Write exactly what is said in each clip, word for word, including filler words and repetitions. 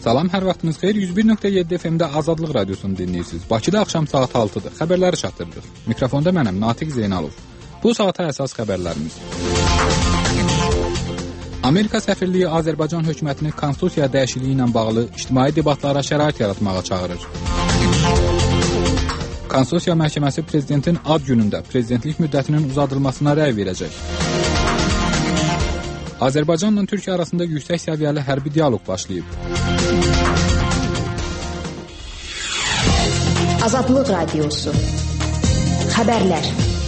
Salam, hər vaxtınız xeyir. yüz bir nöqtə yeddi F M-də Azadlıq radiosunu dinləyirsiniz. Bakıda axşam saat altıdır. Xəbərləri çatdırırıq. Mikrofonda mənəm, Natiq Zeynalov. Bu saata əsas xəbərlərimiz. Amerika səfirliyi Azərbaycan hökumətini konstitusiya dəyişikliyi ilə bağlı ictimai debatlara şərait yaratmağa çağırır. Konstitusiya Məhkəməsi prezidentin ad günündə prezidentlik müddətinin uzadılmasına rəy verəcək. Azərbaycanla Türkiyə arasında yüksək səviyyəli hərbi dialoq başlayıb. Azadlıq Radiosu. Xəbərlər.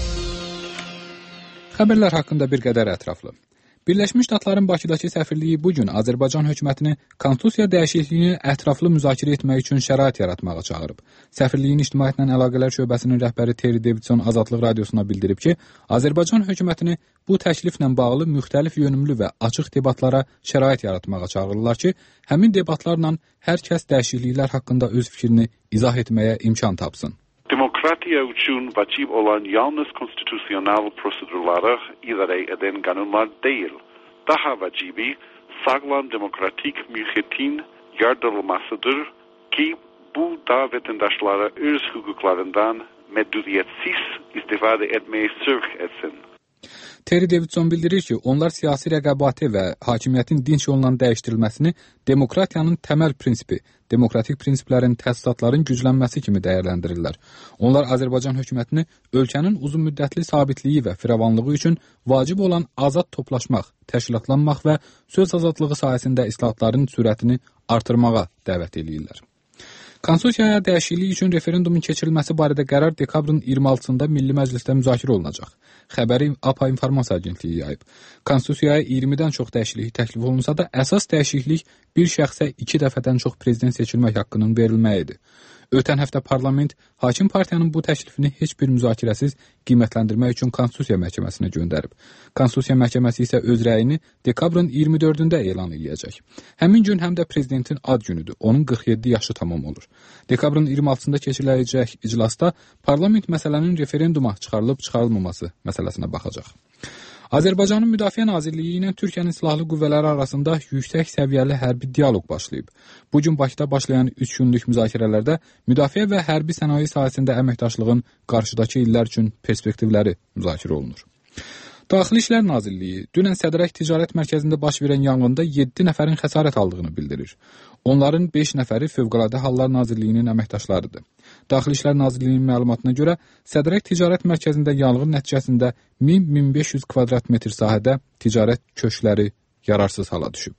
Xəbərlər haqqında bir qədər ətraflı. Birləşmiş Ştatların Bakıdakı səfirliyi bu gün Azərbaycan hökumətini konstitusiya dəyişikliyini ətraflı müzakirə etmək üçün şərait yaratmağa çağırıb. Səfirliyin İctimaiyyətlə Əlaqələr şöbəsinin rəhbəri Terry Davidson Azadlıq radiosuna bildirib ki, Azərbaycan hökumətini bu təkliflə bağlı müxtəlif yönümlü və açıq debatlara şərait yaratmağa çağırırlar ki, həmin debatlarla hər kəs dəyişikliklər haqqında öz fikrini izah etməyə imkan tapsın. Demokratiya üçün vacib olan yalnız konstitusyonel prosedurlara idarə edən qanunlar deyil. Daha vacibi sağlam demokratik mühitin yaradılmasıdır ki, bu da vətəndaşlara öz hüquqlarından məhdudiyyətsiz istifadə etməyə sövq etsin. Terry Davidson bildirir ki, onlar siyasi rəqabati və hakimiyyətin dinç yolla dəyişdirilməsini demokratiyanın təməl prinsipi, demokratik prinsiplərin, təsisatların güclənməsi kimi dəyərləndirirlər. Onlar Azərbaycan hökumətini ölkənin uzun müddətli sabitliyi və firavanlığı üçün vacib olan azad toplaşmaq, təşkilatlanmaq və söz azadlığı sahəsində islahatların sürətini artırmağa dəvət edirlər. Konstitusiyaya dəyişiklik üçün referendumun keçirilməsi barədə qərar dekabrın iyirmi altısında Milli Məclisdə müzakirə olunacaq. Xəbəri A P A İnformasiya Agentliyi yayıb. Konstitusiyaya iyirmidən çox dəyişiklik təklif olunsa da, əsas dəyişiklik bir şəxsə iki dəfədən çox prezident seçilmək haqqının verilməyidir. Ötən həftə parlament hakim partiyanın bu təklifini heç bir müzakirəsiz qiymətləndirmək üçün Konstitusiya Məhkəməsinə göndərib. Konstitusiya Məhkəməsi isə öz rəyini dekabrın iyirmi dördündə elan edəcək. Həmin gün həm də prezidentin ad günüdür. Onun qırx yeddi yaşı tamam olur. Dekabrın iyirmi altısında keçiriləcək iclasda parlament məsələnin referenduma çıxarılıb çıxarılmaması məsələsinə baxacaq. Azərbaycanın Müdafiə Nazirliyi ilə Türkiyənin silahlı qüvvələri arasında yüksək səviyyəli hərbi dialoq başlayıb. Bu gün Bakıda başlayan üç günlük müzakirələrdə müdafiə və hərbi sənaye sahəsində əməkdaşlığın qarşıdakı illər üçün perspektivləri müzakirə olunur. Daxili İşlər Nazirliyi dünən Sədrək Ticarət Mərkəzində baş verən yanğında yeddi nəfərin xəsarət aldığını bildirir. Onların beş nəfəri Fövqəladə Hallar Nazirliyinin əməkdaşlarıdır. Daxili İşlər Nazirliyinin məlumatına görə Sədrək Ticarət Mərkəzində yanğın nəticəsində min min beş yüz kvadrat metr sahədə ticarət köşkləri yararsız hala düşüb.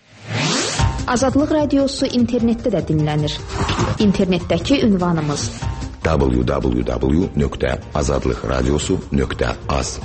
Azadlıq Radiosu internetdə də dinlənir. İnternetdəki ünvanımız w w w nöqtə azadlıq radiosu nöqtə az.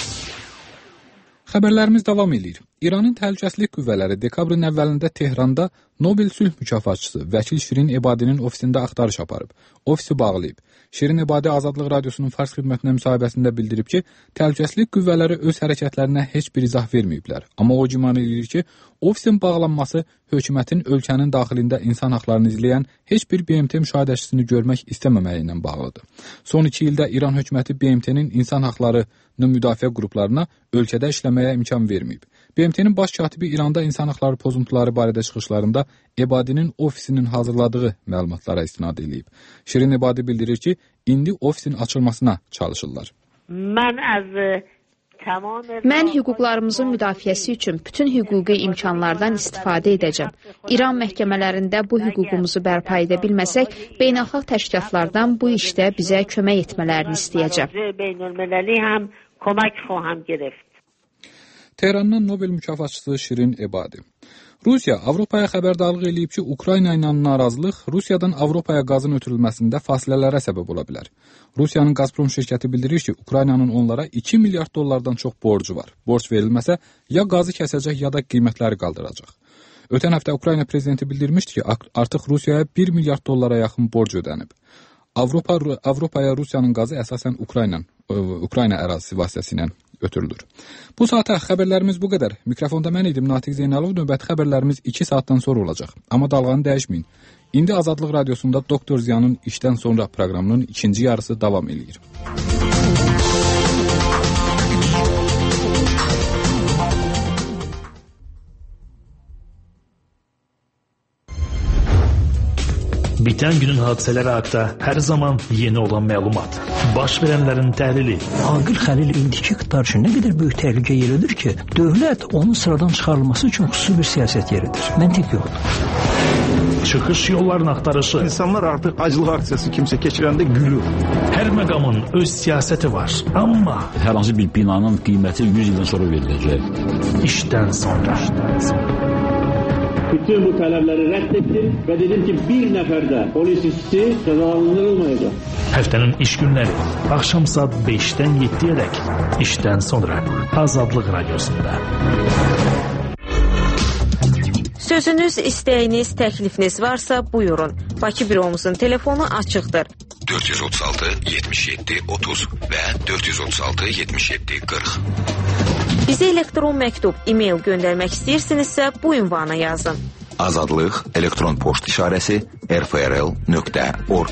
Xəbərlərimiz davam edir. İranın təhlükəsizlik qüvvələri dekabrın əvvəlində Tehranda Nobel sülh mükafatçısı vəkil Şirin Ebadinin ofisində axtarış aparıb. Ofisi bağlayıb. Şirin Ebadi Azadlıq Radiosunun Fars xidmətinə müsahibəsində bildirib ki, təhlükəsizlik qüvvələri öz hərəkətlərinə heç bir izah verməyiblər. Amma o güman edir ki, ofisin bağlanması hökumətin ölkənin daxilində insan haqlarını izləyən heç bir B M T müşahidəçisini görmək istəməməyi ilə bağlıdır. Son iki ildə İran hökuməti B M T-nin insan haqlarını müdafiə qruplarına ölkədə işləməyə imkan verməyib. B M T-nin baş katibi İranda insan haqları pozuntuları barədə çıxışlarında Ebadinin ofisinin hazırladığı məlumatlara istinad edib. Şirin Ebadi bildirir ki, indi ofisin açılmasına çalışırlar. Mən az Mən hüquqlarımızın müdafiəsi üçün bütün hüquqi imkanlardan istifadə edəcəm. İran məhkəmələrində bu hüququmuzu bərpa edə bilməsək, beynəlxalq təşkilatlardan bu işdə bizə kömək etmələrini istəyəcəm. Tehrandan Nobel mükafatçısı Şirin Ebadi. Rusiya Avropaya xəbərdarlıq eləyib ki, Ukrayna ilə narazılıq Rusiyadan Avropaya qazın ötürülməsində fasilələrə səbəb ola bilər. Rusiyanın Gazprom şirkəti bildirir ki, Ukraynanın onlara iki milyard dollardan çox borcu var. Borc verilməsə, ya qazı kəsəcək, ya da qiymətləri qaldıracaq. Ötən həftə Ukrayna prezidenti bildirmişdi ki, artıq Rusiyaya bir milyard dollara yaxın borc ödənib. Avropa Avropaya Rusiyanın qazı əsasən Ukrayna, Ukrayna ərazisi vasitəsilə ötürülür. Bu saata xəbərlərimiz bu qədər. Mikrofonda mən idim Natiq Zeynalov. Növbəti xəbərlərimiz iki saatdan sonra olacaq. Amma dalğanı dəyişməyin. İndi Azadlıq Radiosunda Doktor Ziyanın işdən sonra proqramının ikinci yarısı davam edir. Bitən günün hadisələri haqqında hər zaman yeni olan məlumat. Baş verənlərin təhlili. Aqil Xəlil indiki iqtidar üçün nə qədər böyük təhlükə yeridir ki, dövlət onun sıradan çıxarılması üçün xüsusi bir siyasət yeridir. Məntiq yoxdur. Çıxış yollarını axtarışı. İnsanlar artıq aclıq aksiyası kimsə keçirəndə gülür. Hər məqamın öz siyasəti var. Amma hər hansı bir binanın qiyməti yüz ildən sonra veriləcək. İşdən sonra. İşdən sonra. Bütün bu tələbləri rədd etdim və dedim ki, bir nəfər də polis işçisi cəzalandırılmayacaq. Həftənin iş günləri axşam saat beşdən yeddiyədək işdən sonra Azadlıq Radiosunda. Sözünüz, istəyiniz, təklifiniz varsa buyurun. Bakı büromuzun telefonu açıqdır. dörd yüz otuz altı yetmiş yeddi otuz və dörd yüz otuz altı yetmiş yeddi qırx. Bizə elektron məktub, e-mail göndərmək istəyirsinizsə bu ünvana yazın. Azadlıq elektron poçt işarəsi r f r l nöqtə org.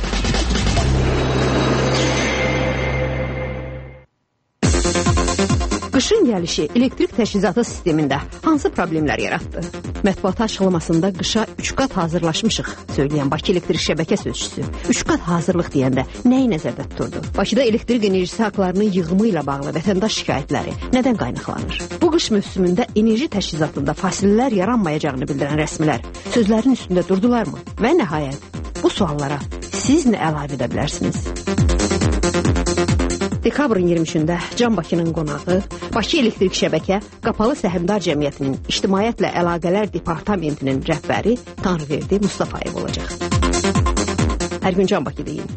Qışın gəlişi elektrik təchizatı sistemində hansı problemlər yaratdı? Mətbuat açıqlamasında qışa üç qat hazırlaşmışıq söyləyən Bakı Elektrik Şəbəkə sözçüsü üç qat hazırlıq deyəndə nəyi nəzərdə tuturdu? Bakıda elektrik enerjisi haqlarının yığımı ilə bağlı vətəndaş şikayətləri nədən qaynaqlanır? Bu qış mövsümündə enerji təchizatında fasilələr yaranmayacağını bildirən rəsmilər sözlərin üstündə durdularmı? Və nəhayət bu suallara siz nə əlavə edə bilərsiniz? Dekabrın iyirmi üçündə Can Bakının qonağı Bakı Elektrik Şəbəkə Qapalı Səhmdar Cəmiyyətinin İctimaiyyətlə Əlaqələr Departamentinin rəhbəri Tanrıverdi Mustafayev olacaq. Hər gün Can Bakı deyin.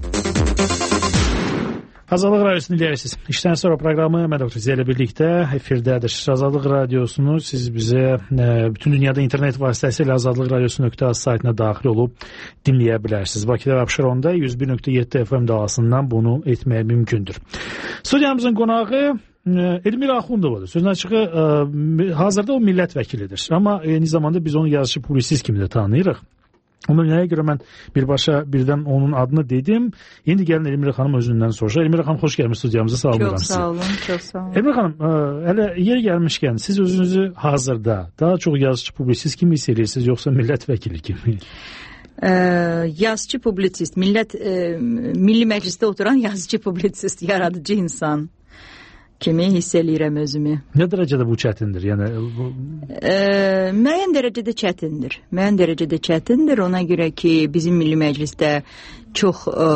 Azadlıq Radiosunu dinləyirsiniz. İşdən sonra proqramı mən doktor Ziyyə ilə birlikdə efirdədir. Azadlıq Radiosunu siz bizə e, bütün dünyada internet vasitəsilə azadlıq radiosu nöqtə az saytına daxil olub dinləyə bilərsiniz. Bakıda və Abşeronda yüz bir nöqtə yeddi F M dalğasından bunu etməyə mümkündür. Studiyamızın qonağı Elmira Axundovadır. Sözün açığı e, hazırda o millət vəkilidir. Amma eyni zamanda biz onu yazıcı publisist kimi də tanıyırıq. Ona nəyə görə mən birbaşa birdən onun adını dedim. İndi gəlin Elmira xanım özündən soruşa. Elmira xanım, xoş gəlmiş studiyamıza. Sağ olun. Çox sağ olun, çox sağ olun. Elmira xanım, hələ yer gəlmişkən siz özünüzü hazırda daha çox yazıcı publisist kimi hiss edirsiniz, yoxsa millət vəkili kimi? Ee, yazıcı publisist, millət, e, Milli Məclisdə oturan yazıcı publisist, yaradıcı insan kimi hiss eləyirəm özümü. Nə dərəcədə bu çətindir? Yəni bu... e, müəyyən dərəcədə çətindir. Müəyyən dərəcədə çətindir. Ona görə ki, bizim Milli Məclisdə çox e,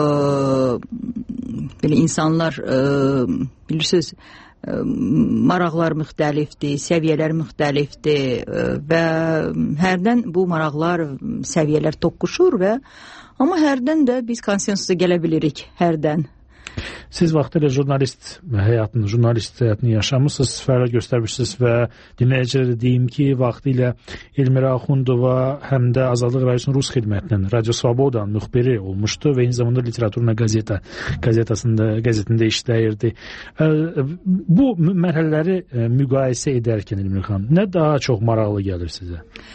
belə insanlar e, bilirsiniz, e, maraqlar müxtəlifdir, səviyyələr müxtəlifdir e, və hərdən bu maraqlar, səviyyələr toqquşur və amma hərdən də biz konsensusa gələ bilirik, hərdən. Siz vaxtilə jurnalist həyatını, jurnalist həyatını yaşamısınız, fəaliyyət göstərmişsiniz və dinləyicilərə deyim ki, vaxtilə Elmira Axundova həm də Azadlıq Radiosunun Rus xidmətinin, Radio Svobodanın müxbiri olmuşdu və eyni zamanda Literaturna Gazeta qəzetəsində, qəzetində işləyirdi. Bu mərhələləri müqayisə edərkən Elmira xanım, nə daha çox maraqlı gəlir sizə?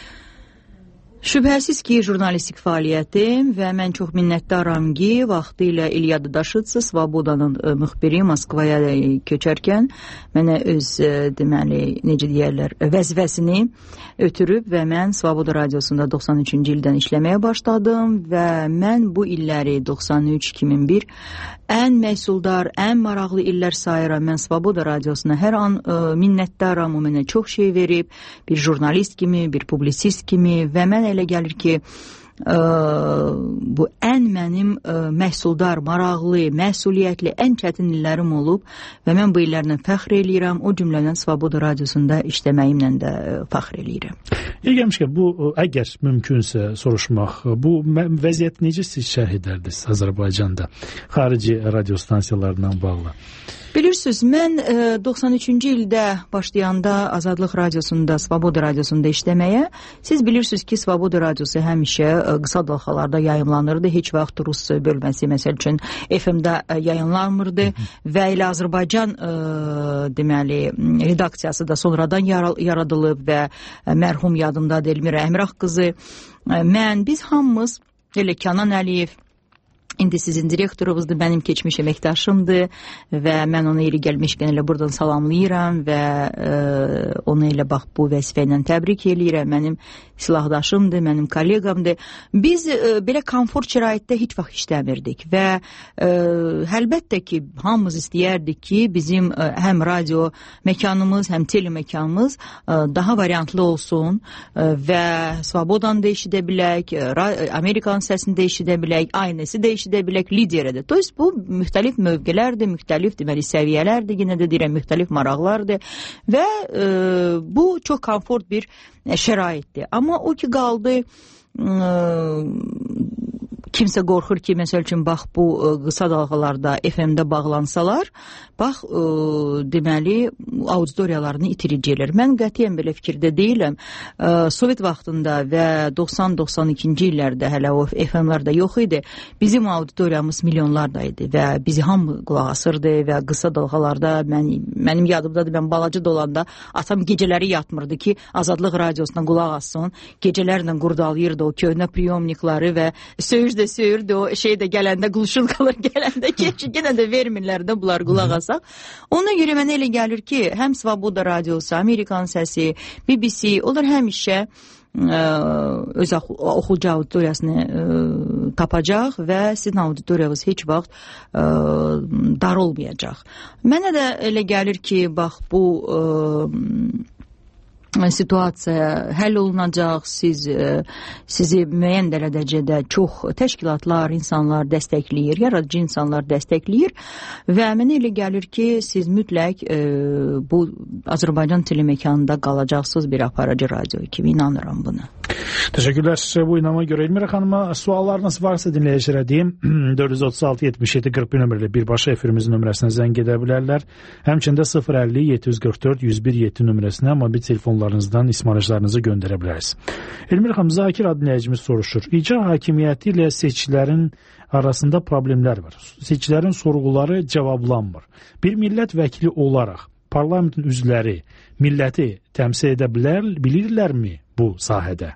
Şübhəsiz ki, jurnalistik fəaliyyətim və mən çox minnətdaram ki, vaxtı ilə İlya Dadaşıtsı, Svobodanın e, müxbiri Moskvaya köçərkən mənə öz, e, deməli, necə deyərlər, vəzifəsini ötürüb və mən Svoboda Radiosunda doxsan üçüncü ildən işləməyə başladım və mən bu illəri doxsan üç iki min bir ən məhsuldar, ən maraqlı illər sayıram. Mən Svoboda Radiosuna hər an e, minnətdaram, o mənə çox şey verib, bir jurnalist kimi, bir publisist kimi və mən elə gəlir ki, ə, bu ən mənim ə, məhsuldar, maraqlı, məsuliyyətli, ən çətin illərim olub və mən bu illərlə fəxr eləyirəm, o cümlədən Svoboda Radiosunda işləməyimlə də ə, fəxr eləyirəm. İyi gəlmişkən, bu əgər mümkünsə soruşmaq, bu vəziyyət necə siz şərh edərdiniz Azərbaycanda, xarici radio stansiyalarından bağlı? Bilirsiniz, mən e, doxsan üçüncü ildə başlayanda Azadlıq Radiosunda, Svoboda Radiosunda işləməyə, siz bilirsiniz ki, Svoboda Radiosu həmişə e, qısa dalğalarda yayımlanırdı. Heç vaxt Rus bölməsi, məsəl üçün, F M-də e, yayınlanmırdı və elə Azərbaycan e, deməli, redaksiyası da sonradan yaradılıb və e, mərhum yadımdadır Elmira Əmrah qızı, e, mən, biz hamımız, elə Kənan Əliyev, İndi sizin direktorunuzdur, mənim keçmiş əməkdaşımdır və mən ona yeri gəlmişkən elə buradan salamlayıram və e, ona elə bax bu vəzifə ilə təbrik eləyirəm. Mənim silahdaşımdır, mənim kolleqamdır. Biz e, belə komfort şəraitdə heç vaxt işləmirdik və e, əlbəttə ki, hamımız istəyərdik ki, bizim e, həm radio məkanımız, həm teleməkanımız e, daha variantlı olsun e, və Svobodan da eşidə bilək, e, Amerikanın səsini də eşidə bilək, aynısı da edə bilək, liderədir. To есть bu müxtəlif mövqelərdir, müxtəlif deməli səviyyələrdir, yenə də deyirəm müxtəlif maraqlardır və e, bu çox komfort bir şəraitdir. Amma o ki qaldı e, kimsə qorxur ki, məsəl üçün bax bu e, qısa dalğalarda F M-də bağlansalar, bax e, deməli auditoriyalarını itirəcəklər. Mən qətiyyən belə fikirdə deyiləm. E, Sovet vaxtında və doxsan doxsan ikinci illərdə hələ o F M-lər də yox idi. Bizim auditoriyamız milyonlarda idi və bizi hamı qulaq asırdı və qısa dalğalarda mən, mənim yadımdadır, mən balaca dolanda atam gecələri yatmırdı ki, Azadlıq radiosuna qulaq assın. Gecələrlə qurdalayırdı o köhnə priyomnikları və söyüş də söyürdü, o şey də gələndə qulşul qalır, gələndə keçi, yenə də vermirlər də bunlar qulaq asaq. Ona görə mənə elə gəlir ki, həm Svoboda radiosu, Amerikan səsi, B B C, onlar həmişə ə, öz oxucu auditoriyasını ə, tapacaq və sizin auditoriyanız heç vaxt ə, dar olmayacaq. Mənə də elə gəlir ki, bax bu ə, situasiya həll olunacaq, siz sizi müəyyən dərəcədə çox təşkilatlar, insanlar dəstəkləyir, yaradıcı insanlar dəstəkləyir və mənə elə gəlir ki, siz mütləq e, bu Azərbaycan teleməkanında qalacaqsınız bir aparıcı radio kimi, inanıram buna. Təşəkkürlər sizə bu inama görə. Elmira xanıma suallarınız varsa dinləyicilərə deyim, dörd yüz otuz altı yetmiş yeddi qırx bir nömrəli birbaşa efirimizin nömrəsinə zəng edə bilərlər. Həmçində sıfır əlli yeddi yüz qırx dörd yüz bir yeddi nömrəsinə mobil telefonlarınızdan ismarajlarınızı göndərə bilərsiniz. Elmira xanım, Zakir adlı dinləyicimiz soruşur. İcra hakimiyyəti ilə seçkilərin arasında problemlər var. Seçkilərin sorğuları cavablanmır. Bir millət vəkili olaraq parlamentin üzvləri milləti təmsil edə bilər, bilirlərmi bu sahədə?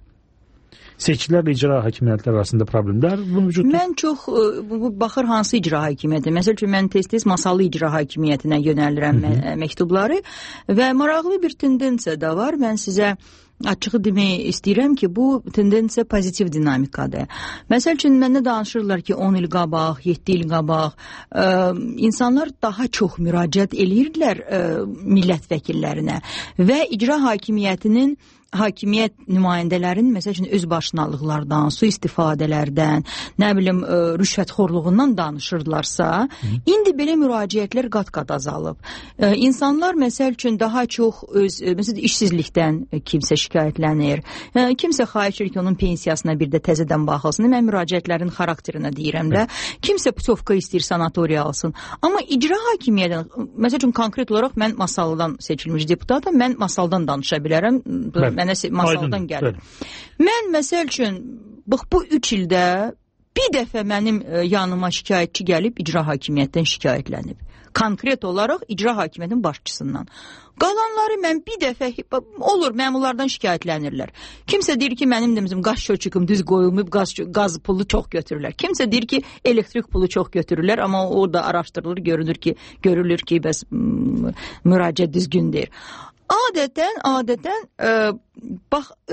Seçkilərlə icra hakimiyyətləri arasında problemlər mövcuddur. Mən çox bu baxır hansı icra hakimiyyəti. Məsəl üçün mən tez-tez masallı icra hakimiyyətinə yönəlirəm mə məktubları və maraqlı bir tendensiya da var. Mən sizə açığı demək istəyirəm ki, bu tendensiya pozitiv dinamikadır. Məsəl üçün məndə danışırlar ki, on il qabaq, yeddi il qabaq ə, insanlar daha çox müraciət eləyirdilər ə, millət vəkillərinə və icra hakimiyyətinin hakimiyyət nümayəndələrin məsəl üçün özbaşınalıqlardan, sui-istifadələrdən, nə bilim ə, rüşvətxorluğundan danışırdılarsa, Hı. indi belə müraciətlər qat-qat azalıb. Ə, insanlar məsəl üçün daha çox öz məsəl işsizlikdən kimsə şikayətlənir. Ə, kimsə xahiş edir ki, onun pensiyasına bir də təzədən baxılsın. Mən müraciətlərin xarakterinə deyirəm də. Hı. Kimsə putovka istəyir, sanatoriya alsın. Amma icra hakimiyyətindən, məsəl üçün konkret olaraq mən Masallıdan seçilmiş deputatam, mən Masaldan danışa bilərəm. Bəli. Mənə masaldan gəlir. Mən məsəl üçün bax bu üç ildə bir dəfə mənim yanıma şikayətçi gəlib icra hakimiyyətindən şikayətlənib. Konkret olaraq icra hakimiyyətinin başçısından. Qalanları mən bir dəfə olur, məmurlardan şikayətlənirlər. Kimsə deyir ki, mənim də bizim qaz şöçüküm düz qoyulmayıb, qaz, qaz pulu çox götürürlər. Kimsə deyir ki, elektrik pulu çox götürürlər, amma o da araşdırılır, görünür ki, görülür ki, bəs müraciət düzgün deyir. Adətən, adətən ə, bax ə,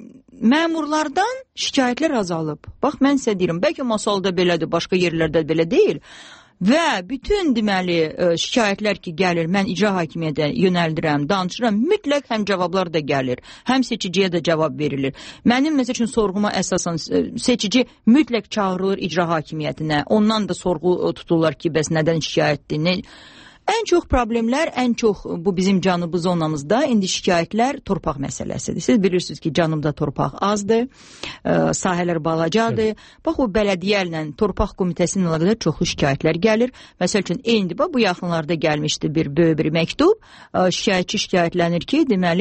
məmurlardan şikayətlər azalıb. Bax mən sizə deyirəm, bəlkə masalda belədir, başqa yerlərdə belə deyil. Və bütün deməli ə, şikayətlər ki gəlir, mən icra hakimiyyətinə yönəldirəm, danışıram, mütləq həm cavablar da gəlir, həm seçiciyə də cavab verilir. Mənim məsəl üçün sorğuma əsasən seçici mütləq çağırılır icra hakimiyyətinə. Ondan da sorğu tuturlar ki, bəs nədən şikayətdir, nə... Ən çox problemlər, ən çox bu bizim cənubi zonamızda indi şikayətlər torpaq məsələsidir. Siz bilirsiniz ki, cənubda torpaq azdır, ə, sahələr balacadır. Evet. Bax, o bələdiyyə torpaq komitəsinin əlaqədar çoxlu şikayətlər gəlir. Məsəl üçün, indi bax, bu yaxınlarda gəlmişdi bir böyük bir məktub. Ə, şikayətçi şikayətlənir ki, deməli,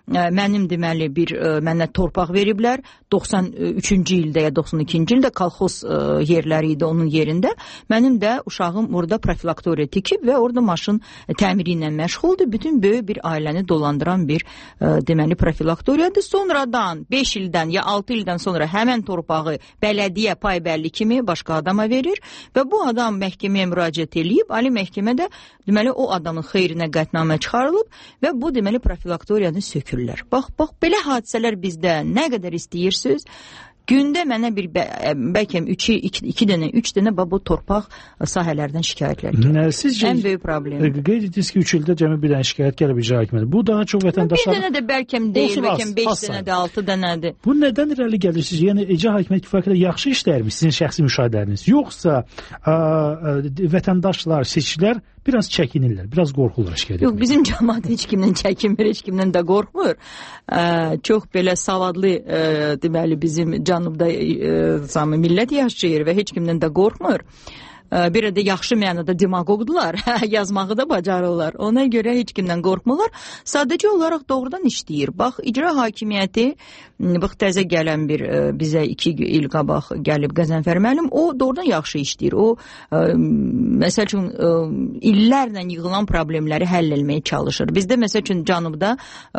mənim deməli bir mənə torpaq veriblər. doxsan üçüncü ildə ya doxsan ikinci ildə kolxoz yerləri idi onun yerində. Mənim də uşağım orada profilaktoriya tikib və orada maşın təmiri ilə məşğuldur. Bütün böyük bir ailəni dolandıran bir deməli profilaktoriyadır. Sonradan beş ildən ya altı ildən sonra həmən torpağı bələdiyyə pay bəlli kimi başqa adama verir və bu adam məhkəməyə müraciət eləyib, ali məhkəmə də deməli o adamın xeyrinə qətnamə çıxarılıb və bu deməli profilaktoriyanı sökürlər. Bax, bax belə hadisələr bizdə nə qədər istəyirsiniz? Gündə mənə bir bəlkə iki, iki, iki dənə, üç dənə bu torpaq sahələrdən şikayətlər gəlir. Sizcə, ən böyük problem. Qeyd etdiniz ki, üç ildə cəmi bir dənə şikayət gəlib icra hakimiyyətinə. Bu daha çox vətəndaşlar... Bir dənə də bəlkəm deyil, bəlkəm beş dənə də, altı dənədir. Bu nədən irəli gəlir sizcə? Yəni, icra hakimiyyəti kifayət qədər yaxşı işlərmiş sizin şəxsi müşahidələriniz? Yoxsa ə, ə, vətəndaşlar, seçicilər biraz çəkinirlər, biraz qorxurlar şikayət etmək? Yox, bizim cəmaat heç kimdən çəkinmir, heç kimdən də qorxmur. Ə, çox belə savadlı, ə, deməli, bizim cənubda ə, millət yaşayır və heç kimdən də qorxmur. Bir də yaxşı mənada demagogdular, yazmağı da bacarırlar. Ona görə heç kimdən qorxmurlar. Sadəcə olaraq doğrudan işləyir. Bax, icra hakimiyyəti, bax, təzə gələn bir bizə iki il qabaq gəlib Qəzənfər müəllim, o doğrudan yaxşı işləyir. O, məsəl üçün, illərlə yığılan problemləri həll etməyə çalışır. Bizdə, məsəl üçün, cənubda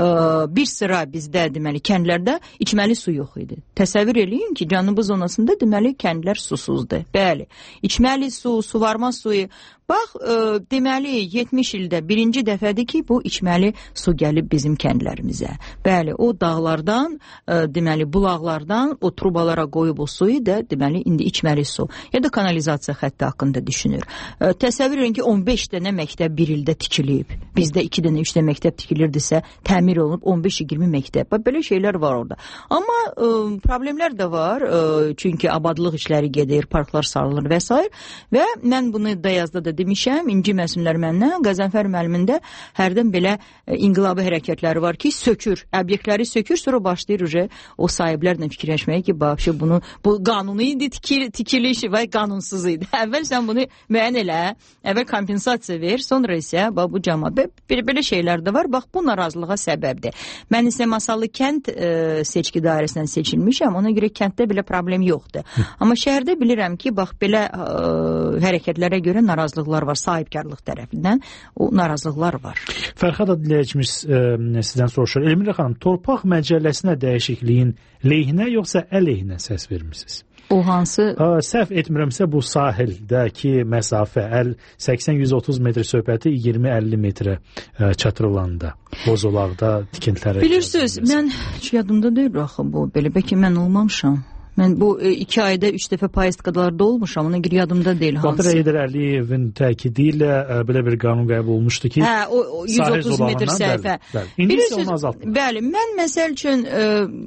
bir sıra bizdə, deməli, kəndlərdə içməli su yox idi. Təsəvvür eləyin ki, cənubu zonasında, deməli, kəndlər susuzdur. Bəli, içməli su su, suvarma suyu. Bax, e, deməli, yetmiş ildə birinci dəfədir ki, bu içməli su gəlib bizim kəndlərimizə. Bəli, o dağlardan, e, deməli, bulaqlardan o trubalara qoyub o suyu da, deməli, indi içməli su. Ya da kanalizasiya xətti haqqında düşünür. E, təsəvvür edin ki, on beş dənə məktəb bir ildə tikilib. Bizdə iki dənə, üç dənə məktəb tikilirdisə, təmir olunub on beş iyirmi məktəb. Bax, belə şeylər var orada. Amma e, problemlər də var, e, çünki abadlıq işləri gedir, parklar salınır və s. Və mən bunu da yazda da demişəm, inciməsinlər məndən, Qəzənfər müəllimində hərdən belə e, inqilabi hərəkətləri var ki, sökür, obyektləri sökür, sonra başlayır uje, o sahiblərlə fikirləşməyə ki, bax, bunu, bu qanuni idi, tikil, tikiliş və qanunsuz idi. Əvvəl sən bunu müəyyən elə, əvvəl kompensasiya ver, sonra isə bax, bu cəmaat, belə, belə şeylər də var, bax, bu narazılığa səbəbdir. Mən isə Masallı kənd e, seçki dairəsindən seçilmişəm, ona görə kənddə belə problem yoxdur. Amma şəhərdə bilirəm ki, bax, belə e, hərəkətlərə görə narazılıqlar var, sahibkarlıq tərəfindən o narazılıqlar var. Fərhad dinləyicimiz e, sizdən soruşur. Elmira xanım, torpaq məcəlləsinə dəyişikliyin lehinə yoxsa əleyhinə səs vermisiniz? O hansı? Ə, səhv etmirəmsə bu sahildəki məsafə səksən yüz otuz metr söhbəti iyirmi əlli metrə ə, çatırılanda, Bozolaqda tikintilərə... Bilirsiniz, mən yadımda deyil axı bu, belə bəlkə mən olmamışam. Mən bu e, iki ayda üç dəfə payızqadalarda olmuşam, ona görə yadımda deyil hansı. Bahtır Heydər Əliyevin təkidi ilə e, belə bir qanun qəbul olmuşdu ki, hə, o, o yüz otuz metr səhifə. İndi isə onu azaltmaq. Bəli, mən məsəl üçün e,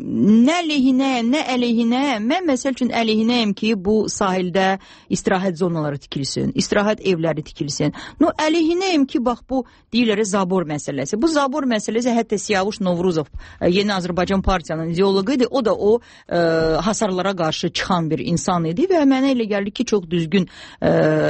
nə lehinə, nə əleyhinə, mən məsəl üçün əleyhinəyəm ki, bu sahildə istirahət zonaları tikilsin, istirahət evləri tikilsin. No, əleyhinəyəm ki, bax bu deyirlər zabor məsələsi. Bu zabor məsələsi hətta Siyavuş Novruzov, e, Yeni Azərbaycan Partiyanın ideoloqu idi, o da o e, hasar qarşı çıxan bir insan idi və mənə elə gəldi ki, çox düzgün e,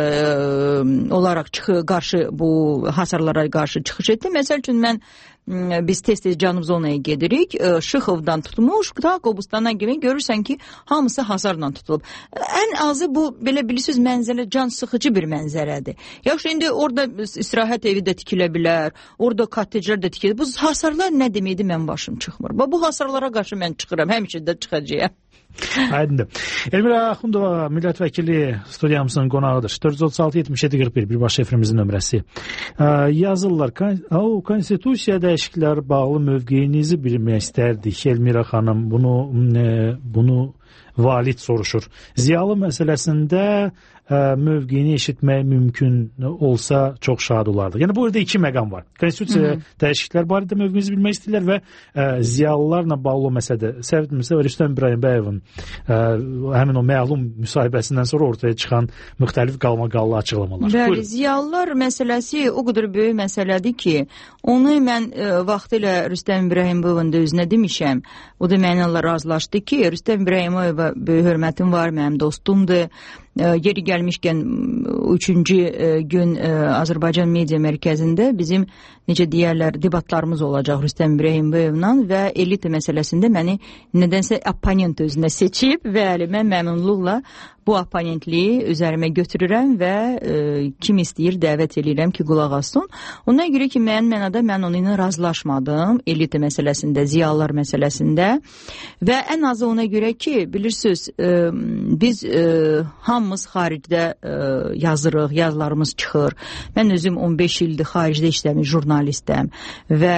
olaraq çıxı, qarşı bu hasarlara qarşı çıxış etdi. Məsəl üçün mən biz tez-tez Cənub zonaya gedirik. Şıxovdan tutmuş, ta Qobustana kimi görürsən ki, hamısı hasarla tutulub. Ən azı bu, belə bilirsiniz, mənzərə can sıxıcı bir mənzərədir. Yaxşı, indi orada istirahət evi də tikilə bilər, orada kotteclər də tikilir. Bu hasarlar nə deməkdir, mən başım çıxmır. Bu hasarlara qarşı mən çıxıram, həmişə də çıxacağım. Aydındır. Elmira Axundova millət vəkili studiyamızın qonağıdır. dörd yüz otuz altı yetmiş yeddi qırx bir birbaşa efrimizin nömrəsi. Ə, yazırlar. O, konstitusiya dəyişiklikləri bağlı mövqeyinizi bilmək istərdik. Elmira xanım bunu e, bunu valid soruşur. Ziyalı məsələsində ə, mövqeyini eşitmək mümkün olsa çox şad olardı. Yəni burada iki məqam var. Konstitusiya dəyişikliklər barədə mövqeyinizi bilmək istəyirlər və ə, ziyalılarla bağlı məsələdə səhvimizdə Rüstəm İbrahimbəyevin ə, həmin o məlum müsahibəsindən sonra ortaya çıxan müxtəlif qalmaqallı açıqlamalar. Bəli, buyurun. Ziyalılar məsələsi o qədər böyük məsələdir ki, onu mən ə, vaxtilə Rüstəm İbrahimbəyevin də özünə demişəm. O da mənimlə razılaşdı ki, Rüstəm İbrahimbəyevə böyük hörmətim var, mənim dostumdur. yeri gəlmişkən üçüncü gün Azərbaycan Media Mərkəzində bizim necə deyərlər debatlarımız olacaq Rüstəm İbrahimbəyevlə və elita məsələsində məni nədənsə opponent özünə seçib və mən məmnunluqla bu opponentliyi üzərimə götürürəm və e, kim istəyir dəvət edirəm ki, qulaq assın. Ona görə ki, mən mənada mən onunla razılaşmadım elita məsələsində, ziyalılar məsələsində və ən azı ona görə ki, bilirsiniz, e, biz e, hamımız xaricdə e, yazırıq, yazılarımız çıxır. Mən özüm on beş ildir xaricdə işləmiş jurnalistəm və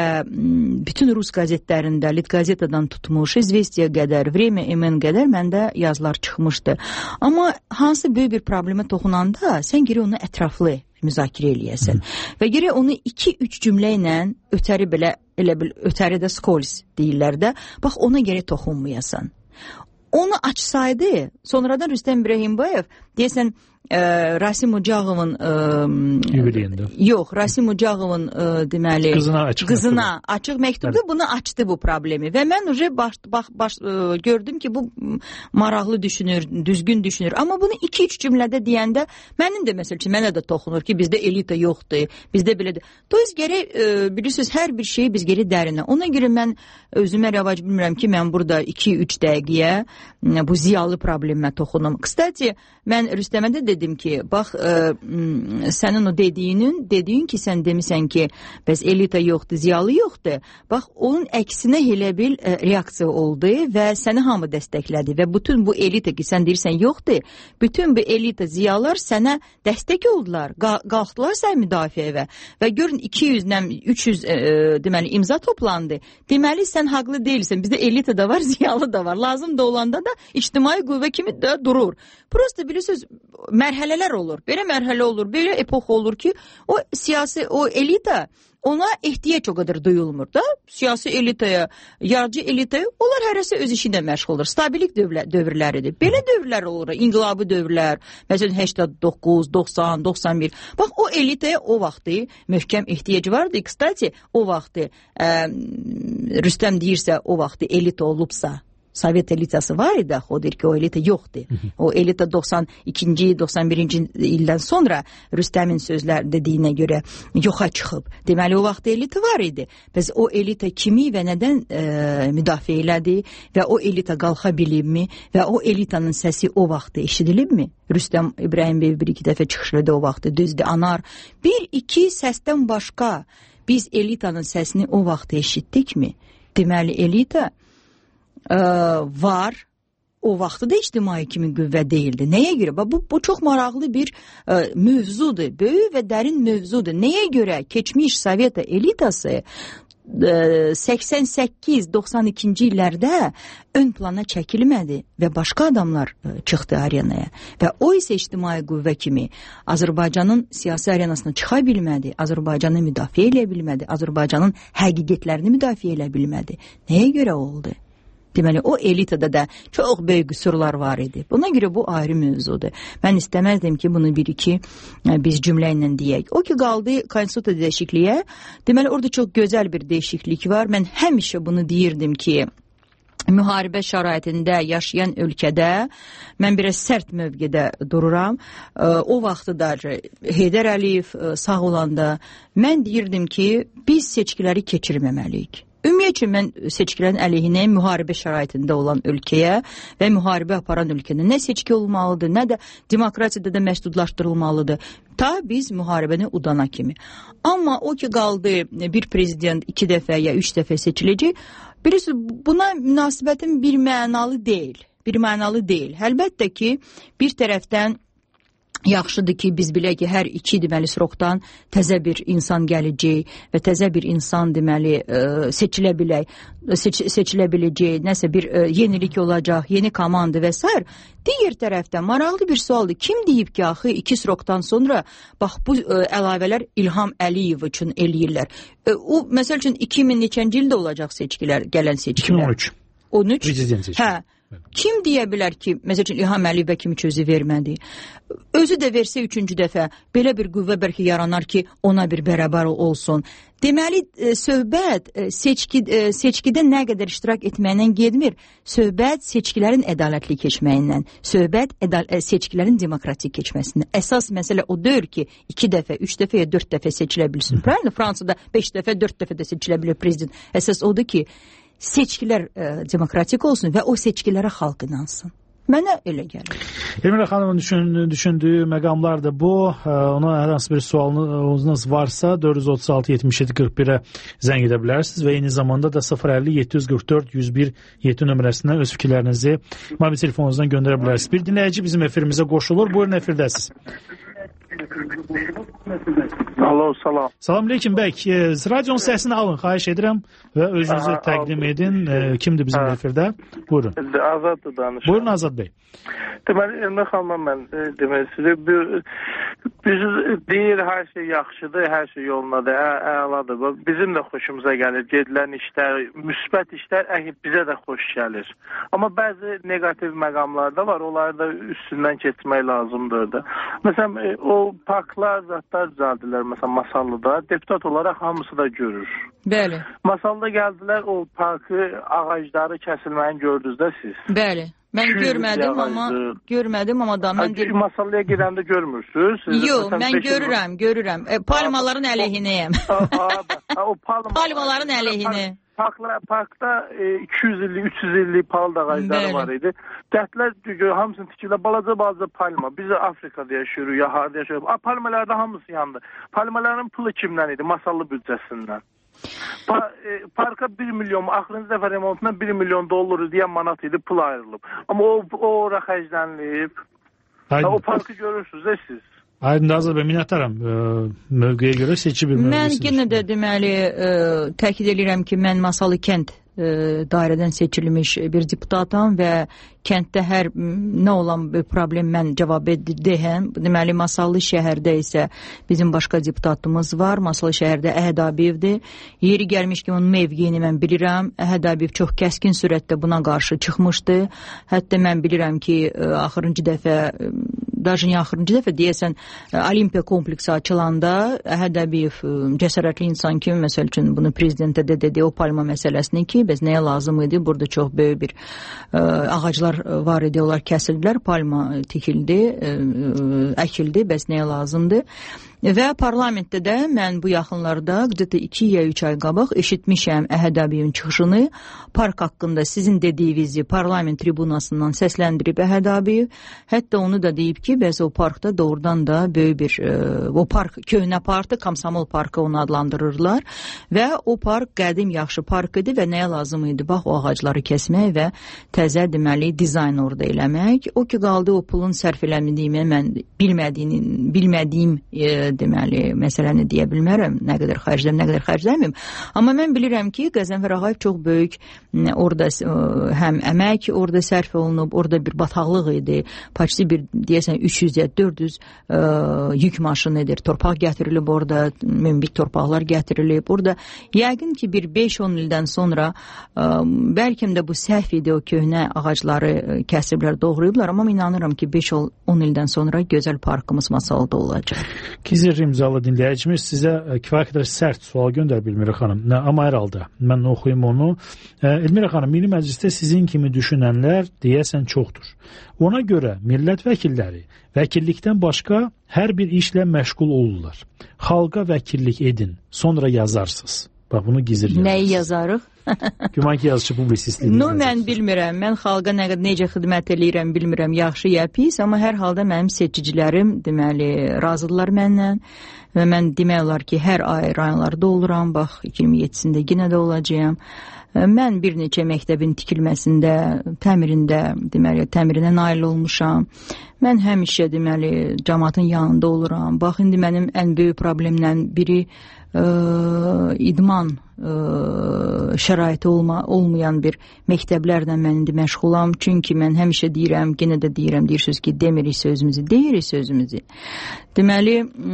bütün rus qəzetlərində, Litgazetadan tutmuş, İzvestiya qədər, Vremya M N qədər məndə yazılar çıxmışdı. Amma Amma hansı böyük bir problemə toxunanda sən geri onu ətraflı müzakirə eləyəsən. Və geri onu iki üç cümlə ilə ötəri belə, elə bil ötəri də skols deyirlər də, bax ona geri toxunmayasan. Onu açsaydı, sonradan Rüstəm İbrahimbəyev deyəsən e, Rasim Ocağovun e, yubileyində. Yox, Rasim Ocağovun e, deməli qızına açıq qızına açıq məktubda bunu açdı bu problemi və mən uje baş, baş, baş e, gördüm ki, bu maraqlı düşünür, düzgün düşünür. Amma bunu iki üç cümlədə deyəndə mənim də məsəl üçün mənə də toxunur ki, bizdə elita yoxdur, bizdə belədir. Dolayısıyla gərək e, bilirsiniz hər bir şeyi biz geri dərinə. Ona görə mən özümə rəvac bilmirəm ki, mən burada iki üç dəqiqəyə bu ziyalı problemə toxunum. Kstati, mən Rüstəmə də dedim ki, bax, ə, sənin o dediyinin, dediyin ki, sən demisən ki, bəs elita yoxdur, ziyalı yoxdur. Bax, onun əksinə elə bil ə, reaksiya oldu və səni hamı dəstəklədi və bütün bu elita ki, sən deyirsən yoxdur, bütün bu elita ziyalar sənə dəstək oldular, qalxdılar sən müdafiəyə və görün iki yüzdən üç yüz ə, deməli, imza toplandı. Deməli, sən haqlı deyilsən, bizdə elita da var, ziyalı da var. Lazım da olanda da ictimai qüvvə kimi də durur. Prosta bilirsiniz, mərhələlər olur. Belə mərhələ olur, belə epox olur ki, o siyasi, o elita ona ehtiyac o qədər duyulmur da. Siyasi elitaya, yaradıcı elitaya, onlar hərəsi öz işində məşğuldur. Stabilik dövr dövrləridir. Belə dövrlər olur, inqilabı dövrlər, məsələn səksən doqquz, doxsan, doxsan bir. Bax, o elitaya o vaxtı möhkəm ehtiyac vardı. Kstati, o vaxtı ə, Rüstəm deyirsə, o vaxtı elita olubsa, Sovet elitası var idi, o deyir ki, o elita yoxdur. O elita doxsan ikinci, doxsan birinci ildən sonra Rüstəmin sözlər dediyinə görə yoxa çıxıb. Deməli, o vaxt elita var idi. Bəs o elita kimi və nədən e, müdafiə elədi və o elita qalxa bilibmi və o elitanın səsi o vaxt eşidilibmi? Rüstəm İbrahimbəyev bir iki dəfə çıxışladı o vaxt, düzdür, anar. Bir iki səsdən başqa biz elitanın səsini o vaxt eşitdikmi? Deməli, elita Ə, var, o vaxtı da ictimai kimi qüvvə deyildi. Nəyə görə? Bu, bu çox maraqlı bir ə, mövzudur, böyük və dərin mövzudur. Nəyə görə keçmiş Sovet elitası ə, səksən səkkiz doxsan ikinci illərdə ön plana çəkilmədi və başqa adamlar ə, çıxdı arenaya və o isə ictimai qüvvə kimi Azərbaycanın siyasi arenasına çıxa bilmədi, Azərbaycanı müdafiə edə bilmədi, Azərbaycanın həqiqətlərini müdafiə edə bilmədi. Nəyə görə oldu? Deməli, o elitada da çox böyük qüsurlar var idi. Buna görə bu ayrı mövzudur. Mən istəməzdim ki, bunu bir-iki biz cümlə ilə deyək. O ki, qaldı konstitusiya dəyişikliyə. Deməli, orada çox gözəl bir dəyişiklik var. Mən həmişə bunu deyirdim ki, müharibə şəraitində yaşayan ölkədə mən biraz sərt mövqedə dururam. O vaxtda Heydər Əliyev sağ olanda mən deyirdim ki, biz seçkiləri keçirməməliyik. Ümumiyyətlə, mən seçkilərin əleyhinə müharibə şəraitində olan ölkəyə və müharibə aparan ölkədə nə seçki olmalıdır, nə də demokratiyada da məhdudlaşdırılmalıdır. Ta biz müharibəni udana kimi. Amma o ki, qaldı bir prezident iki dəfə ya üç dəfə seçiləcək, bilirsiniz, buna münasibətim bir mənalı deyil. Bir mənalı deyil. Əlbəttə ki, bir tərəfdən yaxşıdır ki, biz bilək ki, hər iki deməli sroqdan təzə bir insan gələcək və təzə bir insan deməli seçilə bilək, seç, seçilə biləcək, nəsə bir yenilik olacaq, yeni komanda və s. Digər tərəfdən maraqlı bir sualdır. Kim deyib ki, axı iki sroqdan sonra bax bu əlavələr İlham Əliyev üçün eləyirlər. O, məsəl üçün iki min neçənci ildə olacaq seçkilər, gələn seçkilər. iki min on üç. on üç? Prezident seçkilər. Hə. Kim deyə bilər ki, məsələn İlham Əliyevə kimi özü vermədi? Özü də versə üçüncü dəfə belə bir qüvvə bəlkə yaranar ki, ona bir bərabər olsun. Deməli, söhbət seçki, seçkidə nə qədər iştirak etməklə getmir, söhbət seçkilərin ədalətli keçməyindən, söhbət ədal seçkilərin demokratik keçməsindən. Əsas məsələ o deyil ki, iki dəfə, üç dəfə ya dörd dəfə seçilə bilsin. Правильно? Fransada beş dəfə, dörd dəfə də seçilə bilir prezident. Əsas odur ki, seçkilər ə, demokratik olsun və o seçkilərə xalq inansın. Mənə elə gəlir. Elmira xanımın düşün, düşündüyü məqamlar da bu. Ona hər hansı bir sualınız varsa dörd yüz otuz altı yetmiş yeddi qırx birə zəng edə bilərsiniz və eyni zamanda da sıfır əlli yeddi yüz qırx dörd yüz bir yeddi nömrəsindən öz fikirlərinizi mobil telefonunuzdan göndərə bilərsiniz. Bir dinləyici bizim efirimizə qoşulur. Buyurun, efirdəsiz. Alo, salam. Salam aleyküm bəy. Radionun səsini alın, xahiş edirəm və özünüzü Aha, təqdim aldım. edin. Kimdir bizim ha. efirdə? Buyurun. Azaddır danışım. Buyurun Azad bəy. Deməli, Elmə xanımla mən deməli sizə bir, biz deyir hər şey yaxşıdır, hər şey yolundadır, ə, əladır. Bizim də xoşumuza gəlir. Gedilən işlər, müsbət işlər bizə də xoş gəlir. Amma bəzi negativ məqamlar da var. Onları da üstündən keçmək lazımdır da. Məsələn, o parklar, zatlar düzəldilər. Məsələn, Masallıda deputat olaraq hamısı da görür. Bəli. Masallıda gəldilər, o parkı, ağacları kəsilməyini gördünüz də siz. Bəli. Mən görmədim amma görmədim amma da mən deyim Masallıya gedəndə görmürsüz. Yox, mən görürəm, görürəm. E, palmaların əleyhinəyəm. O palma palmaların əleyhinə. Parkla, parkda iki yüz illik, üç yüz illik palıd ağacları var idi. Dətlər hamısını tikirlər, balaca-balaca palma. Biz Afrikada yaşayırıq, ya harada yaşayırıq. Palmalarda hamısı yandı. Palmaların pulu kimdən idi? Masallı büdcəsindən. Pa, e, parka bir milyon, axırıncı dəfə remontuna bir milyon dollar deyən manat idi, pul ayrılıb. Amma o, o ora xərclənilib. O parkı görürsünüz də siz. Aydın Azad bəy, minnətdaram. Mövqeyə görə seçi bir mövqe. Mən yenə də deməli ə, təkid edirəm ki, mən Masallı kənd ə, dairədən seçilmiş bir deputatam və kənddə hər nə olan bir problem mən cavab edəyəm. Deməli, Masallı şəhərdə isə bizim başqa deputatımız var. Masallı şəhərdə Əhəd Abiyevdir. Yeri gəlmiş ki, onun mövqeyini mən bilirəm. Əhəd Abiyev çox kəskin sürətdə buna qarşı çıxmışdı. Hətta mən bilirəm ki, axırıncı dəfə Dajın axırıncı dəfə deyəsən Olimpiya kompleksi açılanda Əhəd Əbiyev cəsarətli insan kimi məsəl üçün bunu prezidentə də dedi o palma məsələsini ki, bəs nəyə lazım idi? Burada çox böyük bir ə, ağaclar var idi, onlar kəsildilər, palma tikildi, ə, əkildi, bəs nəyə lazımdır? Və parlamentdə də mən bu yaxınlarda iki ya üç ay qabaq eşitmişəm Əhəd Əbiyevin çıxışını. Park haqqında sizin dediyinizi parlament tribunasından səsləndirib Əhəd Əbiyev. Hətta onu da deyib ki, bəs o parkda doğrudan da böyük bir e, o park köhnə parkı, Komsomol parkı onu adlandırırlar və o park qədim yaxşı park idi və nəyə lazım idi? Bax, o ağacları kəsmək və təzə deməli dizayn orada eləmək. O ki qaldı o pulun sərf eləmədiyimi mən bilmədiyim, bilmədiyim e, deməli, məsələni deyə bilmərəm, nə qədər xərcləm, nə qədər xərcləməyim. Amma mən bilirəm ki, Qəzənfər Ağayev çox böyük orada həm əmək orada sərf olunub, orada bir bataqlıq idi. Paçsi bir deyəsən üç yüz ya dörd yüz ə, yük maşınıdır. Torpaq gətirilib orada, münbit torpaqlar gətirilib. Orada yəqin ki, bir beş on ildən sonra ə, bəlkə də bu səhv idi, o köhnə ağacları kəsiblər, doğrayıblar, amma inanıram ki, beş on ildən sonra gözəl parkımız Masallıda olacaq. Gizir imzalı dinləyicimiz sizə kifayət qədər sərt sual göndər Elmira xanım. Amma hər halda mən oxuyum onu. Elmira xanım, Milli Məclisdə sizin kimi düşünənlər deyəsən çoxdur. Ona görə millət vəkilləri vəkillikdən başqa hər bir işlə məşğul olurlar. Xalqa vəkillik edin, sonra yazarsınız. Bax, bunu gizir yazırsınız. Nəyi yazarıq? Güman ki, yazıcı publisistliyi. No, mən bilmirəm. Mən xalqa nə, necə xidmət eləyirəm, bilmirəm. Yaxşı ya pis, amma hər halda mənim seçicilərim, deməli, razıdırlar məndən və mən demək olar ki, hər ay rayonlarda oluram. Bax, iki min yeddisində yenə də olacağam. Mən bir neçə məktəbin tikilməsində, təmirində, deməli, təmirinə nail olmuşam. Mən həmişə, deməli, cəmaatın yanında oluram. Bax, indi mənim ən böyük problemlə biri ə, idman ə, şəraiti olma, olmayan bir məktəblərlə mən indi məşğulam. Çünki mən həmişə deyirəm, yenə də deyirəm, deyirsiniz ki, demirik sözümüzü, deyirik sözümüzü. Deməli,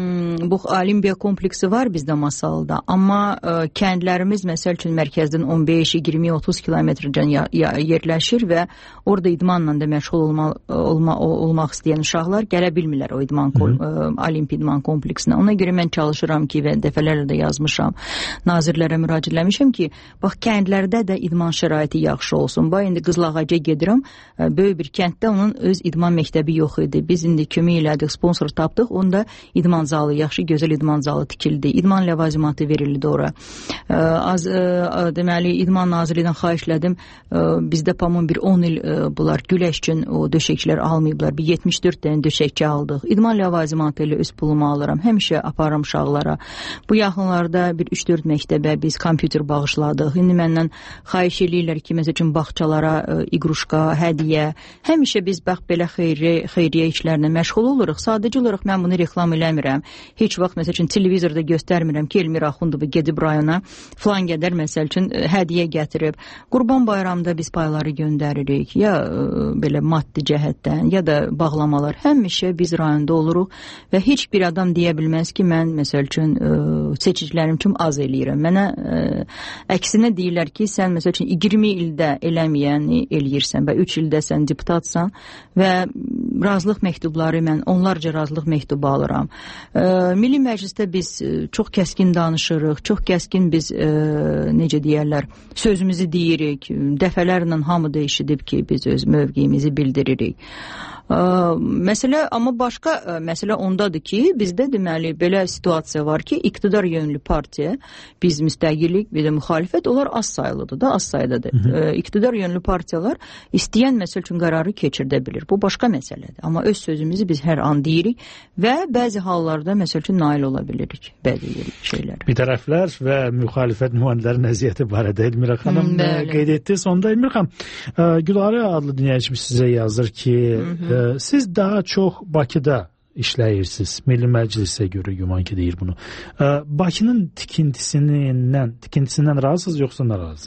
bu Olimpiya kompleksi var bizdə Masalda, amma ə, kəndlərimiz məsəl üçün mərkəzdən on beş, iyirmi, otuz kilometrdən yerləşir və orada idmanla da məşğul olma, olma, olmaq istəyən uşaqlar gələ bilmirlər o idman, ə, Olimpiya idman kompleksinə. Ona görə mən çalışıram ki, və dəfələrlə də yazmışam, nazirlərə müraciət eləmişəm ki, bax, kəndlərdə də idman şəraiti yaxşı olsun. Bax, indi Qızılağaca gedirəm, böyük bir kənddə onun öz idman məktəbi yox idi. Biz indi kömək elədik, sponsor tapdıq, onda idman zalı, yaxşı, gözəl idman zalı tikildi. İdman ləvazimatı verildi ora. Ə, az, ə, deməli, idman nazirliyindən xahiş elədim, ə, bizdə pamın bir on il ə, bunlar güləş üçün o döşəkçilər almayıblar. Bir yetmiş dörd dənə döşəkçi aldıq. İdman ləvazimatı ilə öz pulumu alıram. Həmişə aparım uşaqlara. Bu yaxınlarda bir üç dörd məktəbə biz kompüter bağışladıq. İndi məndən xahiş eləyirlər ki, məsəl üçün bağçalara ə, iqruşka, hədiyyə. Həmişə biz bax belə xeyri, xeyriyyə işlərlə məşğul oluruq. Sadəcə olaraq mən bunu reklam eləmirəm. Heç vaxt məsəl üçün televizorda göstərmirəm ki, Elmira Axundova gedib rayona filan qədər məsəl üçün hədiyyə gətirib. Qurban bayramında biz payları göndəririk. Ya ə, belə maddi cəhətdən, ya da bağlamalar. Həmişə biz rayonda oluruq və heç bir adam deyə bilməz ki, mən məsəl üçün ə, seçicilərim üçün az eləyirəm. Mənə ə, əksinə deyirlər ki, sən məsəl üçün iyirmi ildə eləməyəni eləyirsən və üç ildə sən deputatsan və razılıq məktubları mən onlarca razılıq məktubu alıram. E, Milli Məclisdə biz çox kəskin danışırıq, çox kəskin biz e, necə deyərlər, sözümüzü deyirik. Dəfələrlə hamı da eşidib ki, biz öz mövqeyimizi bildiririk. Ə, məsələ, amma başqa ə, məsələ ondadır ki, bizdə deməli belə situasiya var ki, iqtidar yönlü partiya, biz müstəqillik, bir də müxalifət, onlar az sayılıdır da, az sayıdadır. Ə, iqtidar yönlü partiyalar istəyən məsəl üçün qərarı keçirdə bilir. Bu başqa məsələdir. Amma öz sözümüzü biz hər an deyirik və bəzi hallarda məsəl üçün nail ola bilirik bəzi şeylər. Bir tərəflər və müxalifət nümayəndələrin əziyyəti barədə Elmira xanım hmm, qeyd etdi. Sonda Elmira xanım, Gülarə adlı dinləyicimiz sizə yazır ki, hı -hı. Siz daha çox Bakıda işləyirsiniz. Milli Məclisə görə güman ki, deyir bunu. Bakının tikintisindən, tikintisindən razısınız yoxsa narazı?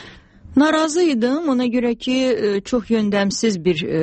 Narazı idim, ona görə ki, çox yöndəmsiz bir e,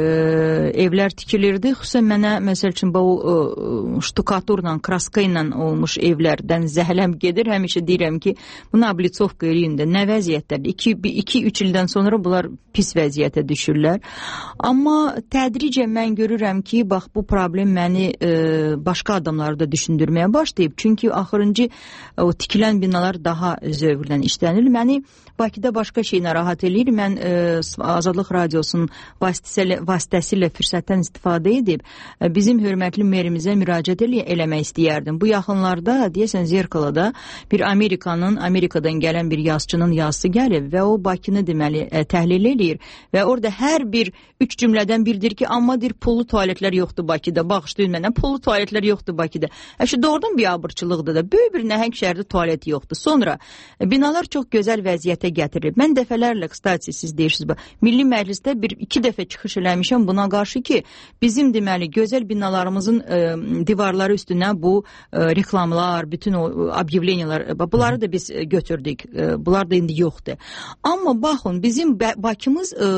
evlər tikilirdi. Xüsusən mənə, məsəl üçün, bu e, ştukaturla, kraska ilə olmuş evlərdən zəhləm gedir. Həmişə deyirəm ki, bunu ablitsovka eləyin də, nə vəziyyətlərdir? iki üç ildən sonra bunlar pis vəziyyətə düşürlər. Amma tədricən mən görürəm ki, bax, bu problem məni e, başqa adamları da düşündürməyə başlayıb. Çünki axırıncı o tikilən binalar daha zövqlə işlənir. Məni Bakıda başqa şey narahat eləyir. Mən e, Azadlıq Radiosunun vasitəsilə, vasitəsilə fürsətdən istifadə edib e, bizim hörmətli merimizə müraciət elə, eləmək istəyərdim. Bu yaxınlarda, deyəsən, Zerkalada bir Amerikanın, Amerikadan gələn bir yazıçının yazısı gəlib və o Bakını deməli e, təhlil eləyir və orada hər bir üç cümlədən birdir ki, amma deyir, pullu tualetlər yoxdur Bakıda. Bağışlayın mənə, pullu tualetlər yoxdur Bakıda. Əşi, doğrudan biabırçılıqdır da. Böyük bir nəhəng şəhərdə tualet yoxdur. Sonra e, binalar çox gözəl vəziyyətə gətirir. Mən dəfələrlə, qıstati, siz deyirsiniz, Milli Məclisdə bir iki dəfə çıxış eləmişəm buna qarşı ki, bizim deməli gözəl binalarımızın e, divarları üstünə bu e, reklamlar, bütün o obyevleniyalar, bunları da biz götürdük. E, bunlar da indi yoxdur. Amma baxın, bizim Bakımız e,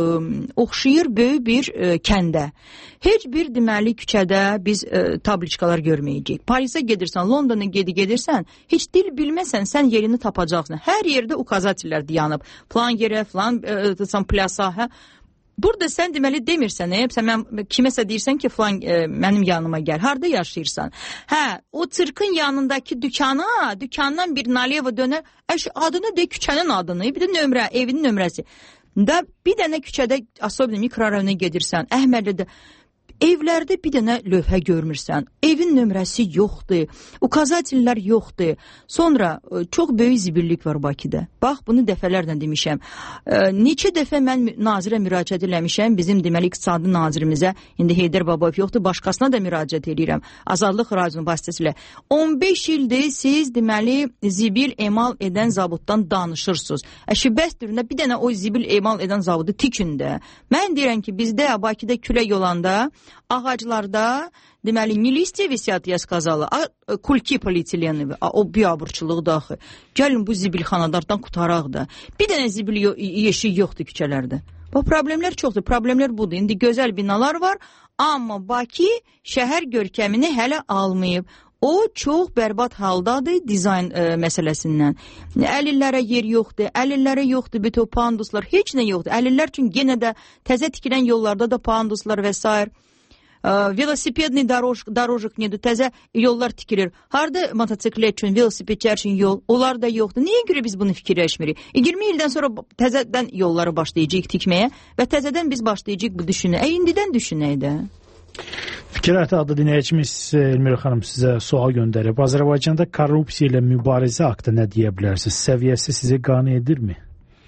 oxşayır böyük bir e, kəndə. Heç bir deməli küçədə biz e, tabliçkalar görməyəcəyik. Parisə gedirsən, Londona gedi gedirsən, heç dil bilməsən, sən yerini tapacaqsın. Hər yerdə ukazatilər dayanıb. Plan yerə, falan e, plasa, hə? Burada sən deməli demirsən, e, sən mən, kiməsə deyirsən ki, falan e, mənim yanıma gəl. Harda yaşayırsan? Hə, o çırkın yanındakı dükana, dükandan bir naleva dönər. Əş, adını de, küçənin adını, bir də nömrə, evinin nömrəsi. Da bir dənə küçədə, asobli mikrorayona gedirsən, Əhmədlidə, evlərdə bir dənə lövhə görmürsən, evin nömrəsi yoxdur, ukazatillər yoxdur. Sonra çox böyük zibillik var Bakıda. Bax, bunu dəfələrlə demişəm. E, neçə dəfə mən nazirə müraciət eləmişəm, bizim deməli iqtisadi nazirimizə, indi Heydər Babayev yoxdur, başqasına da müraciət edirəm. Azadlıq Radiosunun vasitəsilə. on beş ildir siz deməli zibil emal edən zabutdan danışırsınız. Əşi, bəsdirində bir dənə o zibil emal edən zavudu tikin də. Mən deyirəm ki, bizdə Bakıda külək olanda ağaclarda deməli не листья висят, я сказала, а кульки полиэтиленовые, o biabırçılıqdır axı. Gəlin bu zibilxanalardan qutaraq da. Bir dənə zibil yeşik yoxdur küçələrdə. Bu problemlər çoxdur. Problemlər budur. İndi gözəl binalar var, amma Bakı şəhər görkəmini hələ almayıb. O çox bərbad haldadır dizayn ə, məsələsindən. Əlillərə yer yoxdur, əlillərə yoxdur, bütün panduslar, heç nə yoxdur. Əlillər üçün yenə də təzə tikilən yollarda da panduslar və s. Velosipedli doroj, darojıq nedir, təzə yollar tikilir. Harada motosiklet üçün, velosipedçilər üçün yol, onlar da yoxdur. Niyə görə biz bunu fikirləşmirik? iyirmi ildən sonra təzədən yolları başlayacağıq tikməyə və təzədən biz başlayacağıq bu düşünə. E, indidən düşünək də. Fikirət adlı dinləyicimiz Elmira xanım sizə sual göndərib. Azərbaycanda korrupsiya ilə mübarizə haqqında nə deyə bilərsiniz? Səviyyəsi sizi qane edirmi?